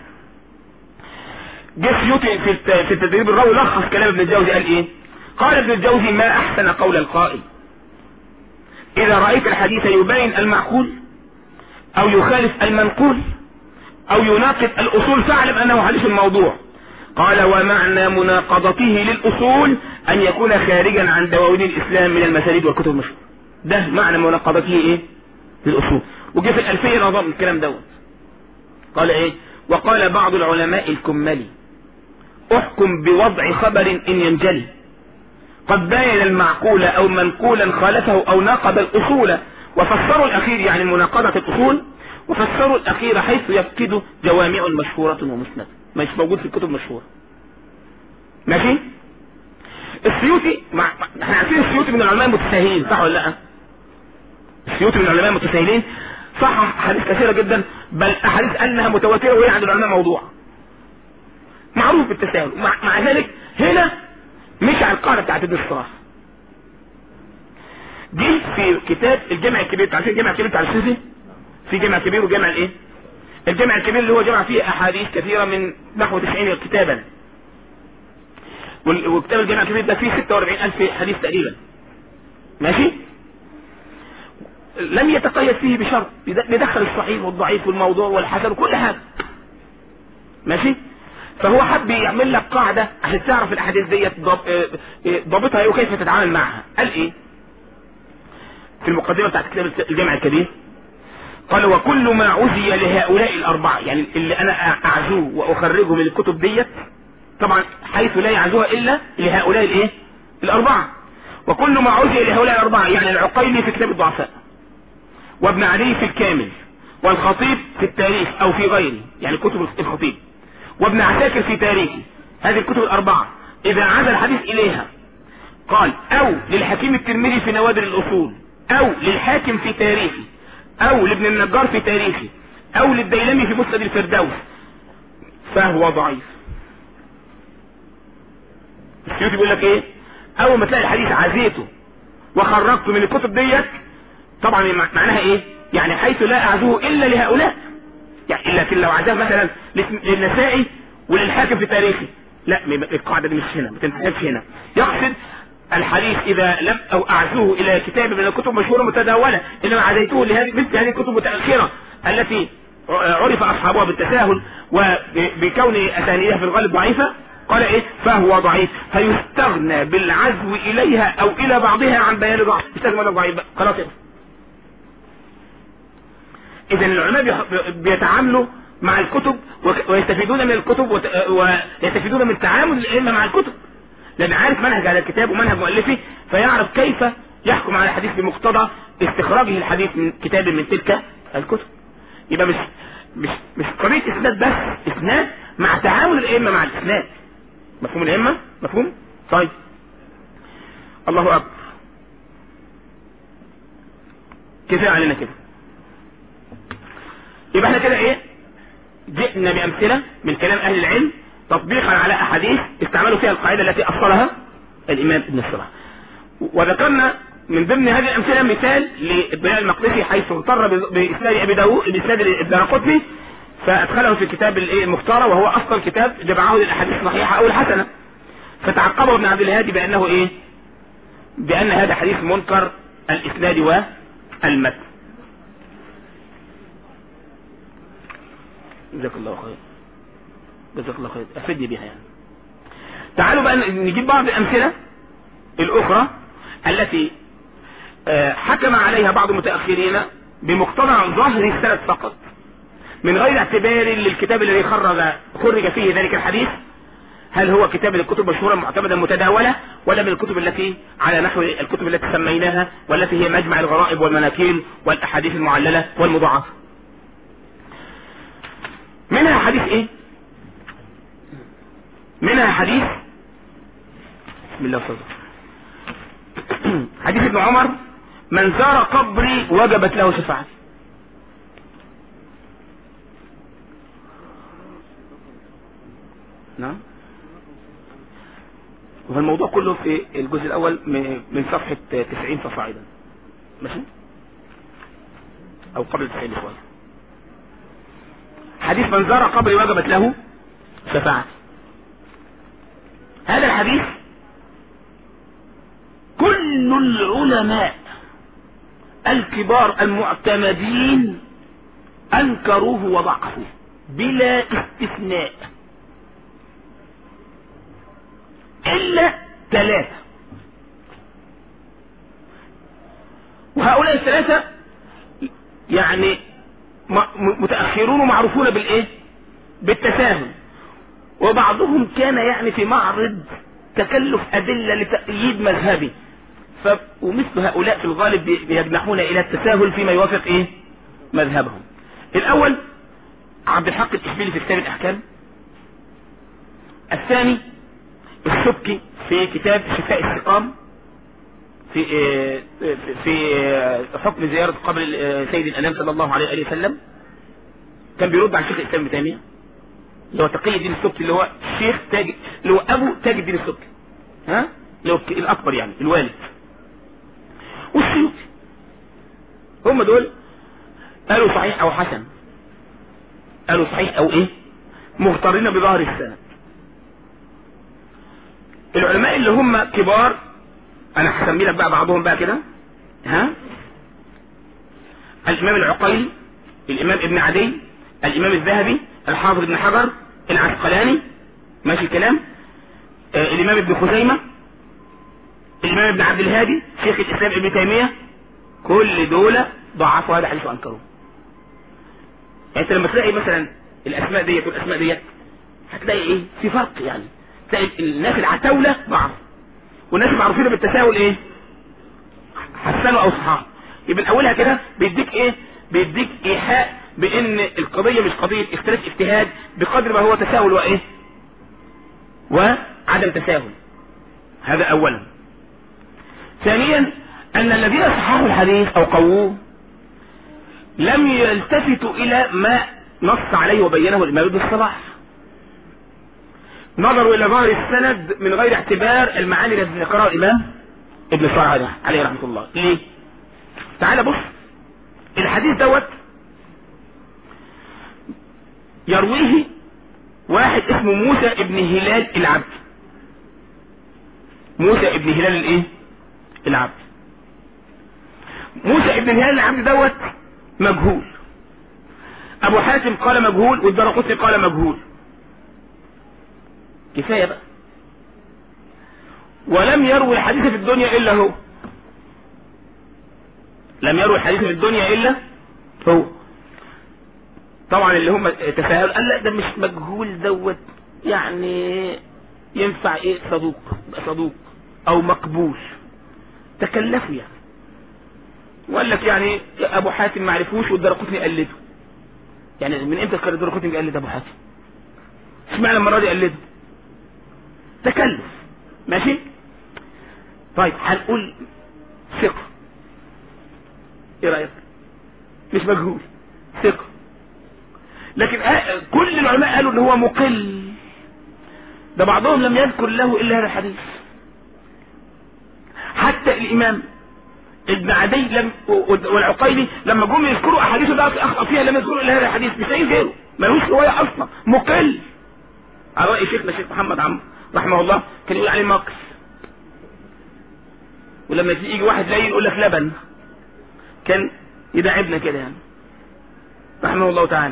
A: جه سيوطي في في التدريب الراوي لخص كلام ابن الجوزي، قال ايه؟ قال ابن الجوزي: ما احسن قول القائل: اذا رأيت الحديث يبين المعقول او يخالف المنقول او يناقض الاصول فاعلم انه حديث موضوع. قال: ومعنى مناقضته للاصول ان يكون خارجا عن دواوين الاسلام من المساليد والكتب المشهورة. ده معنى مناقضته ايه؟ للاصول. وجه في الالفية نظام الكلام دوت، قال ايه؟ وقال بعض العلماء الكملي: احكم بوضع خبر ان ينجلي، قد باين المعقول او منقولا خالفه او ناقض الاصول، وفسروا الاخير يعني مناقضة الاصول، وفسروا الاخير حيث يفقد جوامع مشهورة ومسند، مش موجود في الكتب المشهورة. ماشي؟ السيوطي مع... احنا عارفين السيوطي من العلماء المتساهلين، صح ولا لا؟ السيوطي من العلماء المتساهلين، صح احاديث كثيرة جدا، بل احاديث انها متواترة وهي عند العلماء موضوع، معروف بالتساهل. مع... مع ذلك هنا مش على القاعدة بتاعت ابن الصلاح. دي في كتاب الجامع الكبير، عارفين الجامع الكبير بتاع السيوطي؟ في جامع كبير وجامع الايه؟ الجامع الكبير اللي هو جمع فيه احاديث كثيرة من نحو تسعين كتابا، وكتاب الجامع الكبير ده فيه ستة واربعين الف حديث تقريبا. ماشي؟ لم يتقيد فيه بشرط، يدخل الصحيح والضعيف والموضوع والحسن وكل حاجة. ماشي؟ فهو حب يعمل لك قاعدة عشان تعرف الاحاديث ديت ضابطها ايه وكيف تتعامل معها. قال ايه في المقدمة بتاعت كتاب الجامع الكبير؟ قال: وكل ما عزي لهؤلاء الاربعة، يعني اللي انا اعزوه واخرجه من الكتب ديت، طبعا حيث لا يعزوها الا لهؤلاء الايه؟ الاربعة. وكل ما عزي لهؤلاء الاربعة يعني العقيلي في كتاب الضعفاء، وابن علي في الكامل، والخطيب في التاريخ او في غيره، يعني كتب الخطيب، وابن عساكر في تاريخه، هذه الكتب الاربعة اذا عزل الحديث اليها قال او للحكيم الترمذي في نوادر الاصول، او للحاكم في تاريخه، او لابن النجار في تاريخه، او للديلمي في مسند الفردوس، فهو ضعيف. السيوطي بيقول لك ايه؟ اول ما تلاقي الحديث عزيته وخرجته من الكتب ديت، طبعا معناها ايه؟ يعني حيث لا اعزوه الا لهؤلاء، يعني لكن لو عزاه مثلا للنسائي وللحاكم في تاريخه، لا القاعده دي مش هنا، ما تنتهيش هنا. يقصد الحديث اذا لم او اعزوه الى كتاب من الكتب مشهوره متداوله، انما عزيته لهذه مثل هذه الكتب المتاخره التي عرف اصحابها بالتساهل وبكون اسانيدها في الغالب ضعيفه، قال ايه؟ فهو ضعيف، فيستغنى بالعزو اليها او الى بعضها عن بيان ضعف، يستغنى بالضعيف ضعيف بقى خلاص كده. اذا العلماء بيتعاملوا مع الكتب ويستفيدون من الكتب ويستفيدون من تعامل الائمه مع الكتب، لان عارف منهج على الكتاب ومنهج مؤلفه، فيعرف كيف يحكم على الحديث بمقتضى استخراجه الحديث من كتاب من تلك الكتب. يبقى مش مش مش قضيه اسناد بس، اسناد مع تعامل الائمه مع الاسناد. مفهوم الائمه؟ مفهوم؟ طيب الله اكبر، كفايه علينا كده. يبقى احنا كده ايه؟ جئنا بامثله من كلام اهل العلم تطبيقا على احاديث استعملوا فيها القاعده التي اصلها الامام ابن الصلاح، وذكرنا من ضمن هذه الامثله مثال للبيان المقدسي حيث اضطر باسناد ابي داوود باسناد الدارقطني فادخله في كتاب المختار، وهو اصلا كتاب جمعه للاحاديث الصحيحه او الحسنه، فتعقبه ابن عبد الهادي بانه ايه؟ بان هذا حديث منكر الاسناد والمتن. جزاك الله خير، جزاك الله خير، افدني بها يعني. تعالوا بقى نجيب بعض الامثله الاخرى التي حكم عليها بعض المتاخرين بمقتضى ظاهر السند فقط، من غير اعتبار للكتاب الذي خرج خرج فيه ذلك الحديث، هل هو كتاب من الكتب المشهوره المعتمده المتداوله، ولا من الكتب التي على نحو الكتب التي سميناها والتي هي مجمع الغرائب والمناكير والاحاديث المعلله والمضاعفه. منها حديث ايه؟ منها حديث بسم الله الرحمن الرحيم حديث ابن عمر: من زار قبري وجبت له شفاعتي. نعم، وهو الموضوع كله في الجزء الاول من صفحه تسعين فصاعدا، ماشي، او قبل تسعين شويه. حديث من زار قبري وجبت له شفاعتي، هذا الحديث كل العلماء الكبار المعتمدين انكروه وضعفوه بلا استثناء الا ثلاثة، وهؤلاء الثلاثة يعني متأخرون ومعروفون بالايه؟ بالتساهل، وبعضهم كان يعني في معرض تكلف ادلة لتأييد مذهبي، ف... ومثل هؤلاء في الغالب بيجنحون الى التساهل فيما يوافق ايه؟ مذهبهم. الاول عبد الحق الاشبيلي في كتاب الاحكام، الثاني السبكي في كتاب شفاء السقام في في حكم زيارة قبر سيد الانام صلى الله عليه وسلم، كان بيرد على الشيخ الاسلام ابن تيمية اللي هو تقي الدين السبكي، اللي هو الشيخ تاج اللي هو ابو تاج الدين السبكي، ها اللي هو الاكبر يعني الوالد، والسيوطي. هم دول قالوا صحيح او حسن، قالوا صحيح او ايه؟ مغترين بظاهر السند. العلماء اللي هم كبار انا هسمي لك بقى بعضهم بقى كده، ها، الامام العقيلي، الامام ابن عدي، الامام الذهبي، الحافظ ابن حجر، العسقلاني، ماشي الكلام، آه الامام ابن خزيمة، الامام ابن عبد الهادي، شيخ الاسلام ابن تيمية، كل دول ضعفوا هذا الحديث وانكروه. يعني انت لما تلاقي مثلا الاسماء ديت والاسماء ديت هتلاقي ايه؟ في فرق، يعني تلاقي الناس العتاولة ضعف، والناس المعروفين بالتساهل ايه؟ حسنوا او صحاح. يبقى من اولها كده بيديك ايه؟ بيديك ايحاء بان القضية مش قضية اختلاف اجتهاد بقدر ما هو تساهل وايه وعدم تساهل. هذا اولا. ثانيا ان الذين صححوا الحديث او قووه لم يلتفتوا الى ما نص عليه وبينه الامام ابن الصلاح، نظروا الى ظاهر السند من غير اعتبار المعاني التي ذكرها الامام ابن الصلاح عليه رحمه الله. ليه؟ تعال بص، الحديث دوت يرويه واحد اسمه موسى ابن هلال العبد. موسى ابن هلال الايه العبد. موسى ابن هلال العبد دوت مجهول. ابو حاتم قال مجهول، والدرقطني قال مجهول. كفايه بقى. ولم يروي الحديث في الدنيا الا هو. لم يروي الحديث في الدنيا الا هو. طبعا اللي هم تساهلوا قال لا ده مش مجهول دوت، يعني ينفع ايه صدوق، صدوق او مقبول. تكلفوا يعني، وقال لك يعني ابو حاتم ما عرفوش والدرقطني قلده. يعني من امتى كان الدرقطني قلد ابو حاتم؟ اشمعنى المره دي قلده؟ تكلف. ماشي. طيب هنقول ثقه، ايه رايك؟ مش مجهول، ثقه. لكن كل العلماء قالوا ان هو مقل. ده بعضهم لم يذكر له الا هذا الحديث. حتى الامام ابن عدي لم والعقيلي لما جم يذكروا احاديثه ده اخطا فيها لم يذكروا الا هذا الحديث، مش لاقيين غيره، ملوش روايه اصلا، مقل. على راي شيخنا الشيخ محمد عمرو رحمه الله كان يقول عليه مقص. ولما يجي واحد لين يقول لك لبن، كان يدعبنا كده يعني رحمه الله تعالى.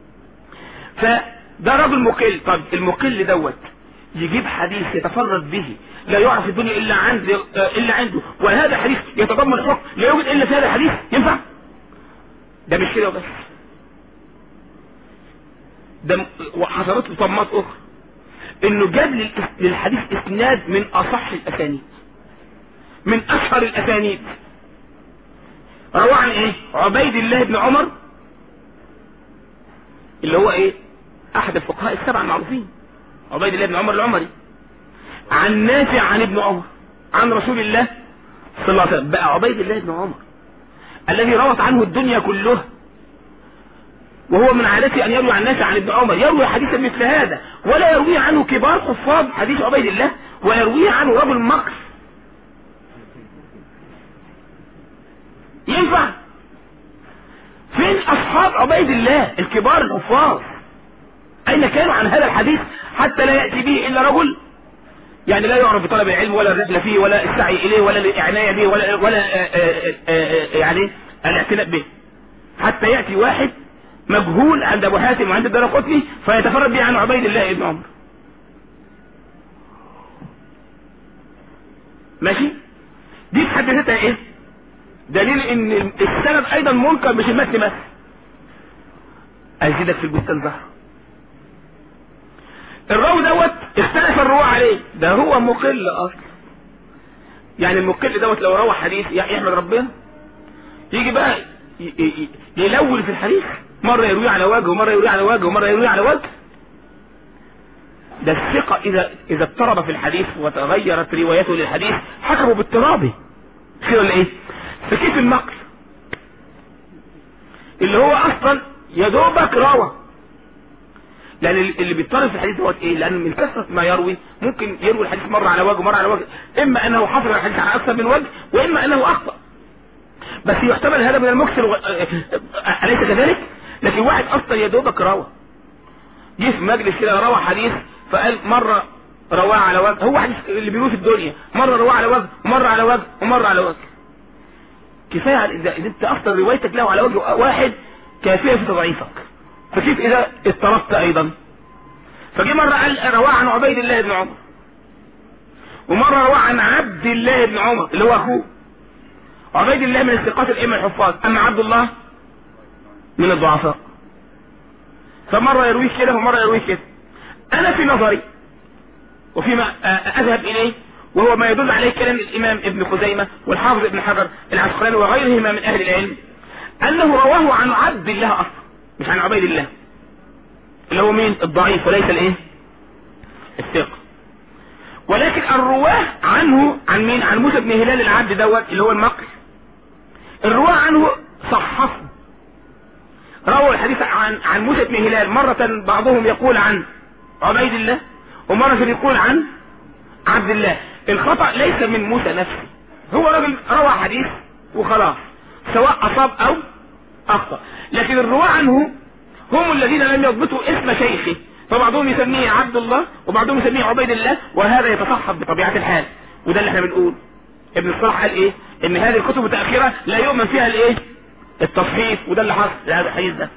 A: فده رجل مقل. طب المقل دوت يجيب حديث يتفرد به لا يعرف الدنيا الا عند الا عنده، وهذا حديث يتضمن حكم لا يوجد الا في هذا الحديث، ينفع؟ ده مش كده وبس، ده وحصلت له طمات اخرى، انه جاب للحديث اسناد من اصح الاسانيد، من اشهر الاسانيد. روى عن ايه؟ عبيد الله بن عمر اللي هو ايه؟ احد الفقهاء السبعه المعروفين، عبيد الله بن عمر العمري، عن نافع عن ابن عمر عن رسول الله صلى الله عليه وسلم. بقى عبيد الله بن عمر الذي روت عنه الدنيا كلها، وهو من عادته ان يروي عن نافع عن ابن عمر، يروي حديثا مثل هذا ولا يروي عنه كبار حفاظ حديث عبيد الله، ويروي عنه رجل مقص. ينفع؟ فين اصحاب عبيد الله الكبار الحفاظ؟ اين كانوا عن هذا الحديث حتى لا ياتي به الا رجل يعني لا يعرف بطلب العلم ولا الرحله فيه ولا السعي اليه ولا الاعنايه به ولا ولا آآ آآ يعني الاعتناء به، حتى ياتي واحد مجهول عند ابو حاتم وعند الدرقطني فيتفرد به عن عبيد الله بن عمر. ماشي؟ دي في حد ذاتها ايه؟ دليل ان السند ايضا منكر مش المتن بس. ازيدك في البستان زهر، الراوي دوت اختلف الرواه عليه، ده هو مقل اصلا. يعني المقل دوت لو روى حديث يحمد ربنا، يجي بقى يلول في الحديث، مره يرويه على وجه ومره يرويه على وجه ومره يرويه على وجه. ده الثقه اذا اذا اضطرب في الحديث وتغيرت روايته للحديث حكموا باضطرابه. كده ولا ايه؟ فكيف النقل اللي هو اصلا يا دوبك روى؟ لان اللي بيضطرب في الحديث دوت ايه؟ لان من كثره ما يروي ممكن يروي الحديث مره على وجه ومره على وجه، اما انه حصل الحديث على اكثر من وجه واما انه اخطا. بس يحتمل هذا من المكسر و... اليس كذلك؟ لكن واحد اصلا يا دوبك روى، جه في مجلس كده روى حديث فقال مره رواه على وجه، هو حديث اللي بيروي في الدنيا، مره رواه على وجه ومره على وجه ومره على وجه. كفايه اذا انت اصلا روايتك له على وجه واحد كافيه في تضعيفك، فكيف اذا اضطربت ايضا؟ فجي مره قال رواه عن عبيد الله بن عمر، ومره رواه عن عبد الله بن عمر اللي هو اخوه. عبيد الله من الثقات الائمه الحفاظ، اما عبد الله من الضعفاء. فمره يرويه كده ومره يرويه كده. انا في نظري وفيما اذهب اليه وهو ما يدل عليه كلام الامام ابن خزيمه والحافظ ابن حجر العسقلاني وغيرهما من اهل العلم، انه رواه عن عبد الله اصلا مش عن عبيد الله، اللي هو مين؟ الضعيف وليس الايه؟ الثقة. ولكن الرواه عنه عن مين؟ عن موسى بن هلال العبد دوت اللي هو المقري. الرواه عنه صححوا، رووا الحديث عن عن موسى بن هلال، مرة بعضهم يقول عن عبيد الله ومرة يقول عن عبد الله. الخطأ ليس من موسى نفسه، هو راجل روى حديث وخلاص، سواء أصاب أو أخطأ. لكن الرواه عنه هم الذين لم يضبطوا اسم شيخه، فبعضهم يسميه عبد الله وبعضهم يسميه عبيد الله، وهذا يتصحب بطبيعة الحال. وده اللي احنا بنقول. ابن الصلاح قال ايه؟ ان هذه الكتب التأخيرة لا يؤمن فيها الايه؟ التصحيف، وده اللي حصل لهذا الحديث ده.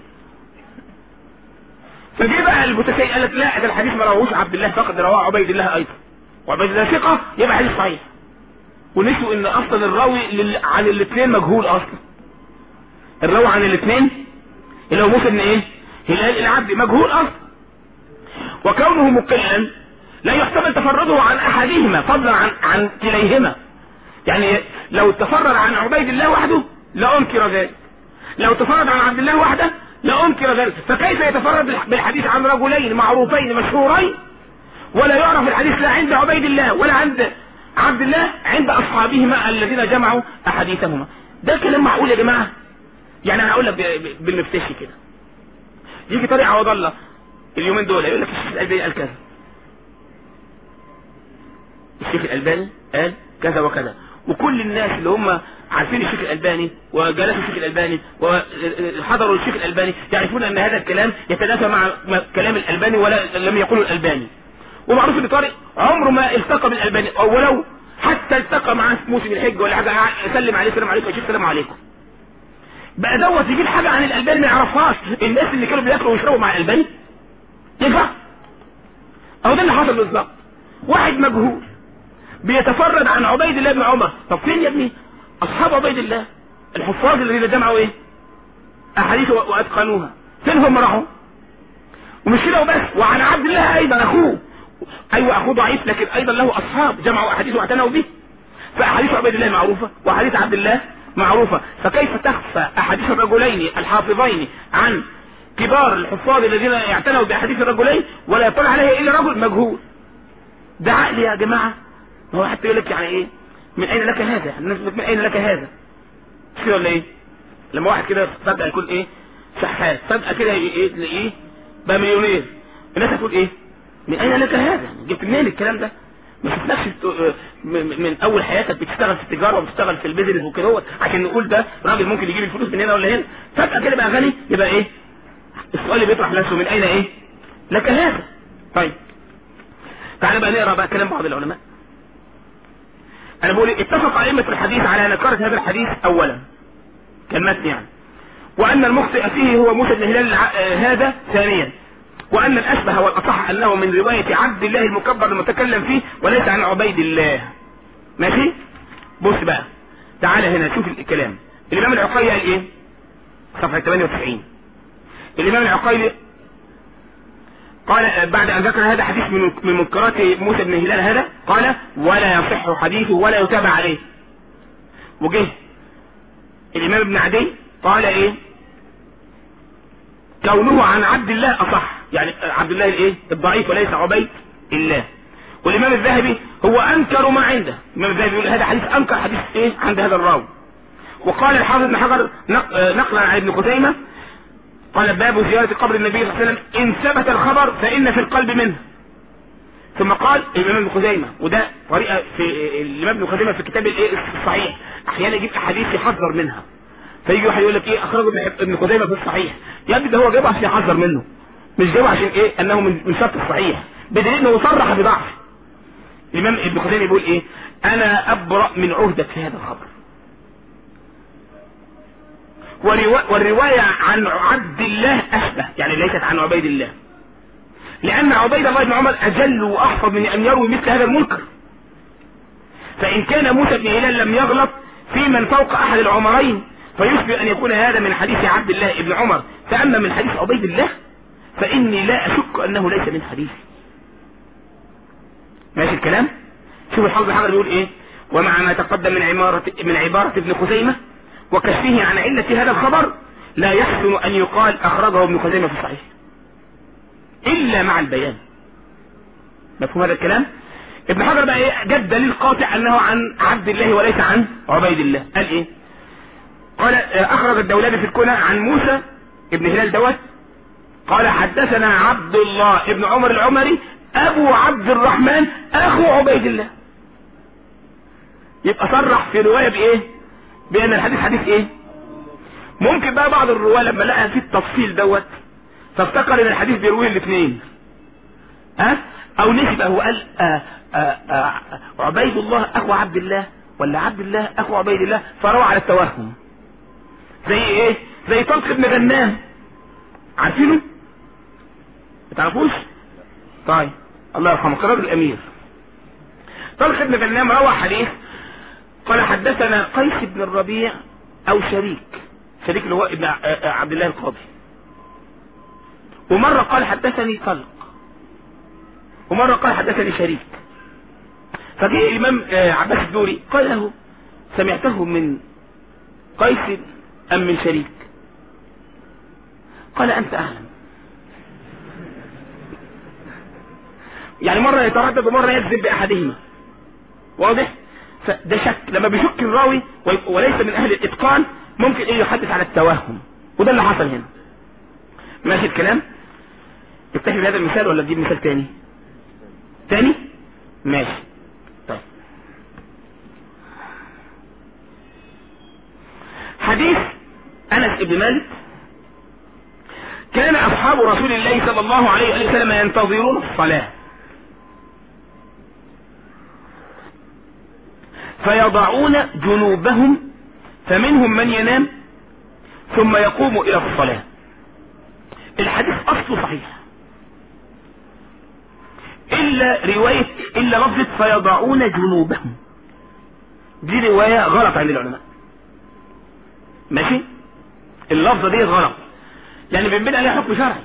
A: فجي بقى المتسيء قال لك لا، ده الحديث ما رواه عبد الله فقط، رواه عبيد الله ايضا، وعبيد الله ثقة، يبقى حديث صحيح. ونسوا ان اصلا الراوي عن الاثنين مجهول اصلا. الراوي عن الاثنين اللي هو موسى بن ايه؟ هلال العبد مجهول اصلا. وكونه مقلا لا يحتمل تفرده عن احدهما فضلا عن عن كليهما. يعني لو تفرد عن عبيد الله وحده لا انكر ذلك، لو تفرد عن عبد الله وحده لا انكر ذلك. فكيف يتفرد بالحديث عن رجلين معروفين مشهورين ولا يعرف الحديث لا عند عبيد الله ولا عند عبد الله عند اصحابهما الذين جمعوا احاديثهما؟ ده كلام معقول يا جماعه؟ يعني انا هقول لك بالمفتشي كده، يجي طارق عوض الله اليومين دول يقول لك الشيخ الالباني قال كذا، الشيخ الالباني قال كذا وكذا، وكل الناس اللي هم عارفين الشيخ الالباني وجلسوا الشيخ الالباني وحضروا الشيخ الالباني يعرفون ان هذا الكلام يتنافى مع كلام الالباني ولا لم يقوله الالباني. ومعروف ان طارق عمره ما التقى بالالباني، او ولو حتى التقى معاه في موسم الحج ولا حاجه سلم عليه السلام عليكم يا شيخ السلام عليكم. بقى دوت يجيب حاجه عن الالباني ما يعرفهاش الناس اللي كانوا بياكلوا ويشربوا مع الالباني؟ ينفع؟ اهو ده اللي حصل بالظبط. واحد مجهول بيتفرد عن عبيد الله بن عمر. طب فين يا ابني اصحاب عبيد الله الحفاظ الذين جمعوا ايه؟ احاديث واتقنوها؟ فين هم راحوا؟ ومش كده وبس، وعن عبد الله ايضا اخوه، ايوه اخوه ضعيف لكن ايضا له اصحاب جمعوا احاديث واعتنوا به. فاحاديث عبيد الله معروفه واحاديث عبد الله معروفه، فكيف تخفى احاديث الرجلين الحافظين عن كبار الحفاظ الذين اعتنوا باحاديث الرجلين ولا يطلع عليها الا رجل مجهول؟ ده عقل يا جماعه؟ هو حتى يقول لك يعني ايه من اين لك هذا؟ الناس من اين لك هذا؟ مش كده ولا ايه؟ لما واحد كده فجاه يكون ايه شحات، فجاه كده ايه تلاقيه بقى مليونير، الناس هتقول ايه من اين لك هذا؟ جبت منين الكلام ده؟ ما شفناكش من اول حياتك بتشتغل في التجاره وبتشتغل في البيزنس وكده عشان نقول ده راجل ممكن يجيب الفلوس من هنا ولا هنا. فجاه كده بقى غني، يبقى ايه السؤال اللي بيطرح نفسه؟ من اين ايه لك هذا؟ طيب تعالى بقى نقرا بقى كلام بعض العلماء. انا بقول اتفق ائمه الحديث على نكاره هذا الحديث اولا كالمتن يعني، وان المخطئ فيه هو موسى بن هلال هذا ثانيا، وان الاشبه والاصح انه من روايه عبد الله المكبر المتكلم فيه وليس عن عبيد الله. ماشي؟ بص بقى تعالى هنا شوف الكلام. الامام العقيلي قال ايه؟ صفحه ثمانية وتسعين. الامام العقيلي قال بعد ان ذكر هذا حديث من من منكرات موسى بن هلال هذا، قال ولا يصح حديثه ولا يتابع عليه. وجه الامام ابن عدي قال ايه؟ كونه عن عبد الله اصح، يعني عبد الله الايه الضعيف وليس عبيد الله. والامام الذهبي هو انكر ما عنده، الامام الذهبي يقول هذا حديث انكر حديث ايه عند هذا الراوي. وقال الحافظ ابن حجر نقلا عن ابن خزيمه قال باب زيارة قبر النبي صلى الله عليه وسلم ان ثبت الخبر فان في القلب منه. ثم قال الامام ابن خزيمه، وده طريقه في الامام ابن خزيمه في كتاب الايه الصحيح، احيانا يجيب احاديث يحذر منها، فيجي واحد يقول لك ايه اخرجه ابن خزيمه في الصحيح، يا ابني ده هو جابه عشان يحذر منه، مش جابه عشان ايه انه من من شرط الصحيح، بدليل انه صرح بضعف. الامام ابن خزيمه يقول ايه؟ انا ابرأ من عهدك في هذا الخبر. والرواية عن عبد الله أشبه، يعني ليست عن عبيد الله، لأن عبيد الله بن عمر أجل وأحفظ من أن يروي مثل هذا المنكر. فإن كان موسى بن هلال لم يغلط في من فوق أحد العمرين فيشبه أن يكون هذا من حديث عبد الله بن عمر، فأما من حديث عبيد الله فإني لا أشك أنه ليس من حديث. ماشي الكلام؟ شوف الحافظ الحجر بيقول إيه؟ ومع ما تقدم من عبارة من عبارة ابن خزيمة وكشفه عن علة هذا الخبر لا يحسن ان يقال اخرجه ابن خزيمة في الصحيح الا مع البيان. مفهوم هذا الكلام؟ ابن حجر بقى ايه؟ جاب دليل قاطع انه عن عبد الله وليس عن عبيد الله. قال ايه؟ قال اخرج الدولابي في الكنى عن موسى ابن هلال دوت قال حدثنا عبد الله ابن عمر العمري ابو عبد الرحمن اخو عبيد الله. يبقى صرح في رواية بايه؟ بان الحديث حديث ايه؟ ممكن بقى بعض الرواه لما لقى فيه التفصيل دوت فافتكر ان الحديث بيرويه الاثنين، ها؟ او نسب هو قال آآ آآ عبيد الله اخو عبد الله ولا عبد الله اخو عبيد الله، فروى على التوهم. زي ايه؟ زي طلق ابن غنام، عارفينه؟ ما تعرفوش؟ طيب الله يرحمه، كان راجل امير. طلق ابن غنام روى حديث قال حدثنا قيس بن الربيع او شريك، شريك اللي هو ابن عبد الله القاضي، ومره قال حدثني طلق، ومره قال حدثني شريك. فجاء الامام عباس الدوري قال له سمعته من قيس ام من شريك؟ قال انت اعلم. يعني مره يتردد ومره يكذب باحدهما، واضح؟ فده شك، لما بيشك الراوي وليس من اهل الاتقان ممكن ايه يحدث على التوهم، وده اللي حصل هنا. ماشي الكلام؟ تكتفي بهذا المثال ولا تجيب مثال تاني؟ تاني؟ ماشي. طيب حديث انس بن مالك كان اصحاب رسول الله صلى الله عليه وسلم ينتظرون الصلاة فيضعون جنوبهم فمنهم من ينام ثم يقوم الى الصلاة. الحديث اصله صحيح الا رواية الا لفظة فيضعون جنوبهم، دي رواية غلط عند العلماء. ماشي؟ اللفظة دي غلط يعني بنبني عليها حكم شرعي،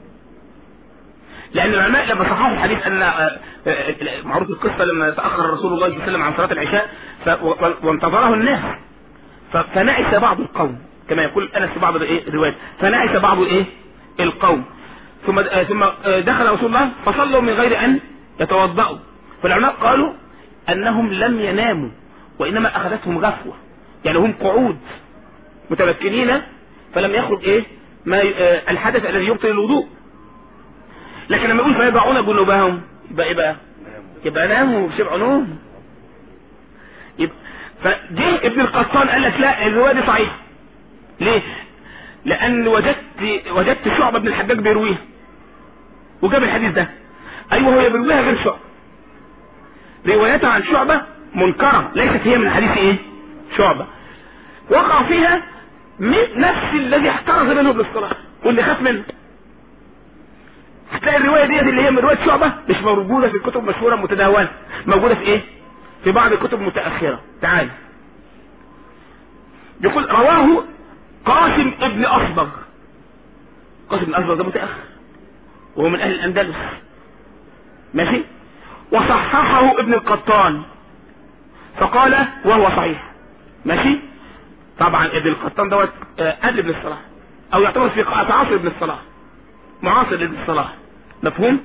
A: لان العلماء لما صححوا الحديث ان معروف القصة لما تأخر رسول الله صلى الله عليه وسلم عن صلاة العشاء وانتظره الناس فنعس بعض القوم كما يقول انس في بعض الروايات، فنعس بعض ايه القوم ثم ثم دخل رسول الله فصلوا من غير ان يتوضأوا. فالعلماء قالوا انهم لم يناموا وانما اخذتهم غفوة، يعني هم قعود متمكنين فلم يخرج ايه ما الحدث الذي يبطل الوضوء. لكن لما يقول فيضعون جنوبهم يبقى ايه بقى؟ يبقى ناموا وشبعوا نوم. يبقى فجه ابن القطان قال لك لا الرواية دي صحيحة. ليه؟ لان وجدت وجدت شعبة بن الحجاج بيرويها وجاب الحديث ده. ايوه هو بيرويها غير شعبة، روايتها عن شعبة منكرة ليست هي من حديث ايه شعبة، وقع فيها من نفس الذي احترز منه ابن الصلاح واللي خاف منه. هتلاقي الرواية دي اللي هي من رواية شعبة مش موجودة في الكتب مشهورة متداولة، موجودة في ايه في بعض الكتب متأخرة. تعال يقول رواه قاسم ابن اصبغ. قاسم ابن اصبغ ده متأخر وهو من اهل الاندلس، ماشي؟ وصححه ابن القطان فقال وهو صحيح، ماشي؟ طبعا ابن القطان دوت قبل ابن الصلاح او يعتبر في عصر ابن الصلاح، معاصر لابن الصلاح. مفهوم؟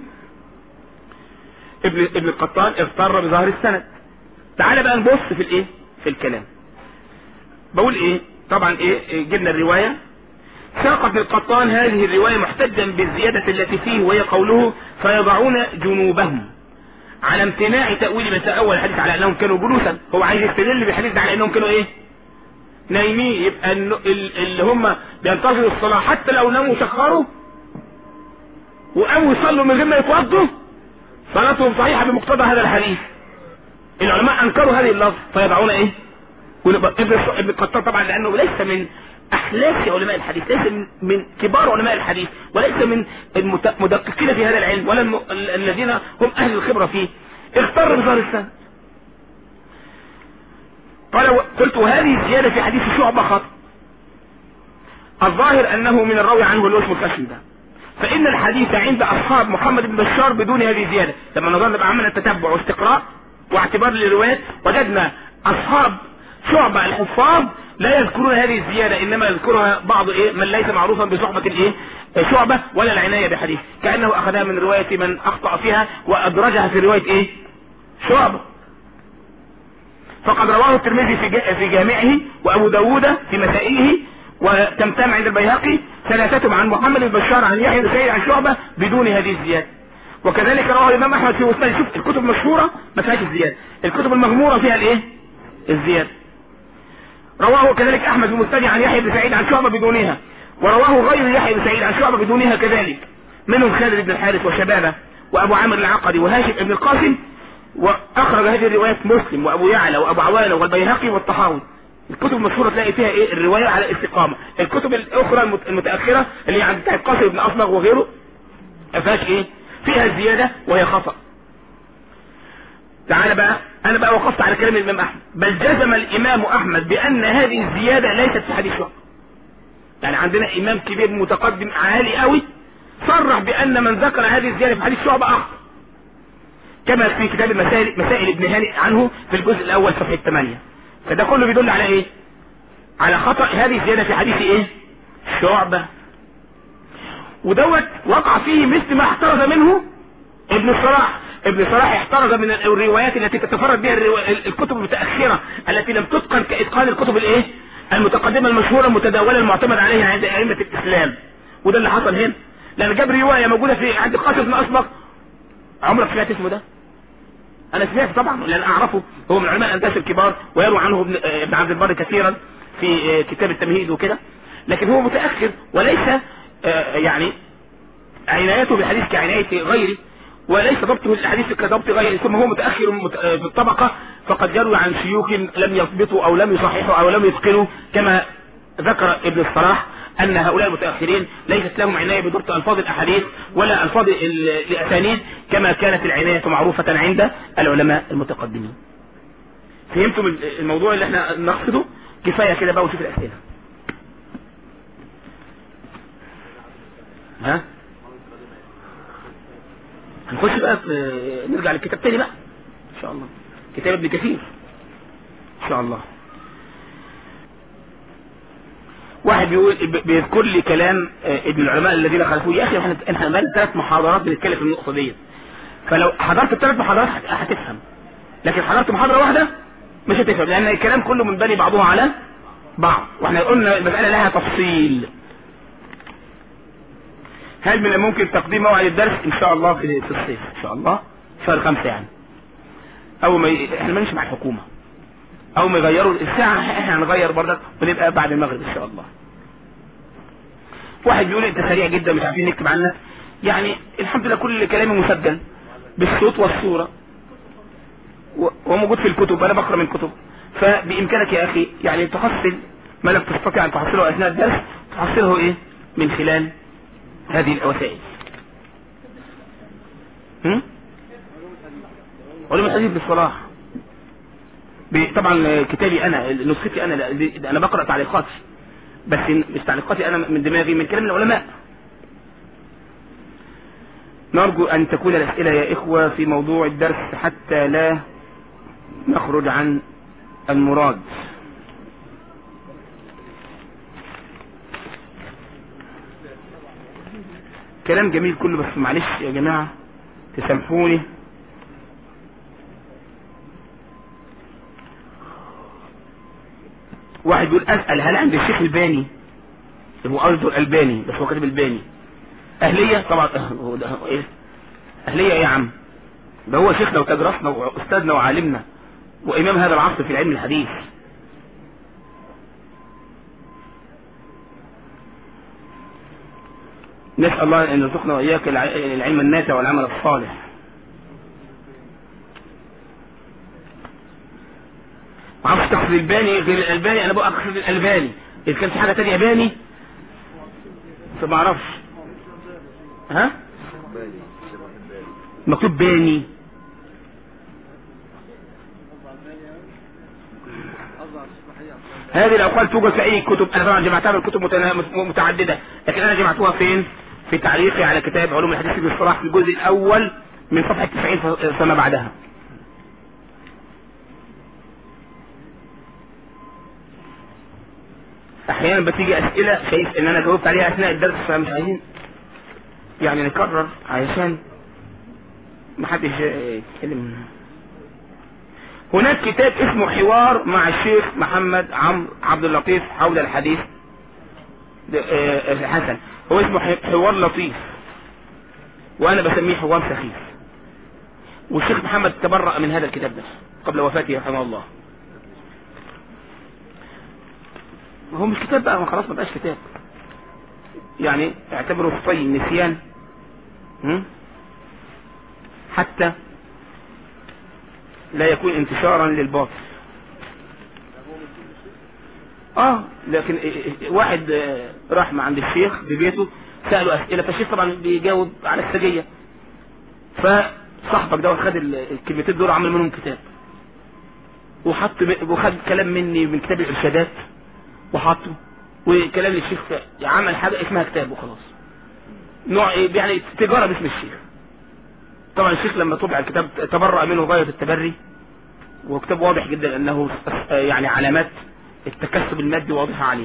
A: ابن ابن القطان اغتر بظاهر السند. تعال بقى نبص في الايه في الكلام. بقول ايه طبعا ايه جبنا الرواية. ساق ابن القطان هذه الرواية محتجا بالزيادة التي فيه وهي قوله فيضعون جنوبهم على امتناع تأويل من تأول الحديث على انهم كانوا جلوسا. هو عايز يستدل بالحديث ده على انهم كانوا ايه نايمين، يبقى اللي هم بينتظروا الصلاة حتى لو ناموا شخروا وقاموا يصلوا من غير ما يتوضوا صلاتهم صحيحة بمقتضى هذا الحديث. العلماء انكروا هذه اللفظ فيضعون ايه ابن القطان طبعا لانه ليس من احلاف علماء الحديث، ليس من, من كبار علماء الحديث وليس من المدققين في هذا العلم ولا الم... الذين هم اهل الخبرة فيه، اغتر بظاهر السند. قال قلت وهذه الزيادة في حديث شعبة خطأ، الظاهر انه من الراوي عنه اللي اسمه الكاشم ده، فان الحديث عند اصحاب محمد بن بشار بدون هذه الزيادة. لما نظرنا بقى عملنا التتبع واستقراء واعتبار للروايات وجدنا اصحاب شعبة الحفاظ لا يذكرون هذه الزيادة، انما يذكرها بعض ايه من ليس معروفا بصحبة الايه شعبة ولا العناية بحديث، كأنه اخذها من رواية من اخطأ فيها وادرجها في رواية ايه شعبة. فقد رواه الترمذي في في جامعه وابو داود في مسائله وتمتام عند البيهقي ثلاثتهم عن محمد بن بشار عن يحيى بن سعيد عن شعبة بدون هذه الزيادة. وكذلك رواه الامام احمد في مسنده. شوف الكتب المشهورة ما فيهاش الزيادة، الكتب المغمورة فيها الايه الزيادة. رواه كذلك احمد في مسنده عن يحيى بن سعيد عن شعبة بدونها، ورواه غير يحيى بن سعيد عن شعبة بدونها كذلك، منهم خالد بن الحارث وشبابه وابو عامر العقدي وهاشم بن القاسم. واخرج هذه الروايات مسلم وابو يعلى وابو عوانة والبيهقي والطحاوي. الكتب المشهورة تلاقي فيها ايه الرواية على الاستقامة. الكتب الاخرى المتأخرة اللي عند القاسم بن اصبغ وغيره ما فيهاش ايه فيها الزيادة وهي خطأ. تعال بقى، انا بقى وقفت على كلام الامام احمد، بل جزم الامام احمد بان هذه الزيادة ليست في حديث شعبة. يعني عندنا امام كبير متقدم عالي قوي صرح بان من ذكر هذه الزيادة في حديث شعبة اخطأ، كما في كتاب المسائل مسائل ابن هانئ عنه في الجزء الاول صفحة ثمانية. فده كله بيدل على ايه على خطأ هذه الزيادة في حديث ايه شعبة. ودوت وقع فيه مثل ما احترز منه ابن الصلاح. ابن الصلاح احترز من الروايات التي تتفرد بها الكتب المتأخرة التي لم تتقن كإتقان الكتب الايه المتقدمة المشهورة المتداولة المعتمد عليها عند ائمة الاسلام. وده اللي حصل هنا، لان جاب رواية موجودة في عند القاسم بن اصبغ. عمرك سمعت اسمه ده؟ انا سمعت طبعا لان اعرفه، هو من علماء الاندلس الكبار ويروي عنه ابن, ابن عبد البر كثيرا في كتاب التمهيد وكده، لكن هو متأخر وليس يعني عنايته بالحديث كعناية غيري، وليس ضبطه للحديث كضبط غيري، ثم هو متأخر في الطبقة، فقد يروي عن شيوخ لم يضبطوا او لم يصححوا او لم يتقنوا، كما ذكر ابن الصلاح ان هؤلاء المتأخرين ليست لهم عناية بضبط الفاظ الاحاديث ولا الفاظ الاسانيد كما كانت العناية معروفة عند العلماء المتقدمين. فهمتم الموضوع اللي احنا نقصده؟ كفاية كده بقى وشوف الاسئلة. ها هنخش بقى في نرجع للكتاب تاني بقى ان شاء الله، كتاب ابن كثير ان شاء الله. واحد بيقول بيذكر لي كلام ابن العلماء الذين خالفوه. يا اخي احنا احنا بقالنا ثلاث محاضرات بنتكلم في النقطه دي، فلو حضرت الثلاث محاضرات هتفهم، لكن حضرت محاضره واحده مش هتفهم، لان الكلام كله منبني بعضه على بعض، واحنا قلنا المساله لها تفصيل. هل من الممكن تقديم موعد الدرس؟ ان شاء الله في الصيف ان شاء الله شهر خمسة، يعني اول ما ي... احنا ماشي مع الحكومه، اول ما يغيروا الساعه احنا هنغير برضك ونبقى بعد المغرب ان شاء الله. واحد بيقول انت سريع جدا مش عارفين نكتب عنك. يعني الحمد لله كل كلامي مسجل بالصوت والصوره وموجود في الكتب، انا بقرا من كتب، فبامكانك يا اخي يعني تحصل ما لم تستطيع ان تحصله اثناء الدرس تحصله ايه من خلال هذه الوسائل. هم؟ علوم الحديث بالصلاح طبعا كتابي انا نسختي انا، انا بقرا تعليقاتي بس مش تعليقاتي انا من دماغي، من كلام العلماء. نرجو ان تكون الاسئله يا اخوه في موضوع الدرس حتى لا نخرج عن المراد. كلام جميل كله، بس معلش يا جماعة تسامحوني. واحد بيقول اسأل هل عند الشيخ الباني، هو قصده الألباني بس هو كاتب الباني، اهلية؟ طبعا ايه اهلية ايه يا عم، ده هو شيخنا وتدرسنا واستاذنا وعالمنا وامام هذا العصر في علم الحديث. نسأل الله ان يرزقنا واياك العلم النافع والعمل الصالح. ما اعرفش تقصد الباني غير الالباني، انا بقى اقصد الالباني، اذا كان في حاجه ثانيه باني فما اعرفش. ها مكتوب باني. هذه الاقوال توجد في اي كتب، انا طبعا جمعتها من كتب متعدده، لكن انا جمعتها فين؟ في تعليقي على كتاب علوم الحديث بالصلاح في الجزء الاول من صفحه تسعين فما بعدها. احيانا بتيجي اسئلة شايف ان انا جاوبت عليها اثناء الدرس، فمش عايزين يعني نكرر علشان محدش يتكلم. هناك كتاب اسمه حوار مع الشيخ محمد عمرو عبد اللطيف حول الحديث الحسن، هو اسمه حوار لطيف وانا بسميه حوار سخيف، والشيخ محمد تبرأ من هذا الكتاب ده قبل وفاته رحمه الله. هو مش كتاب بقى، خلاص ما بقاش كتاب، يعني اعتبره صفي النسيان حتى لا يكون انتشارا للباطل. اه لكن واحد راح مع عند الشيخ ببيته سأله اسئلة، فالشيخ طبعا بيجاوب على السجية، فصاحبك ده خد الكلمتين دول عمل منهم كتاب، وحط وخد كلام مني من كتاب الارشادات وحطه، وكلام الشيخ عمل حاجة اسمها كتاب وخلاص، نوع يعني تجارة باسم الشيخ. طبعا الشيخ لما طبع الكتاب تبرأ منه غاية التبري، وكتاب واضح جدا انه يعني علامات التكسب المادي واضحة عليه.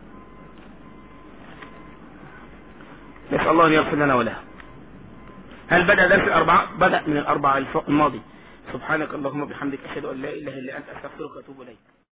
A: نسأل الله ان يغفر لنا وله. هل بدأ درس الاربعاء؟ بدأ من الاربعاء الماضي. سبحانك اللهم وبحمدك اشهد ان لا اله الا انت استغفرك واتوب اليك.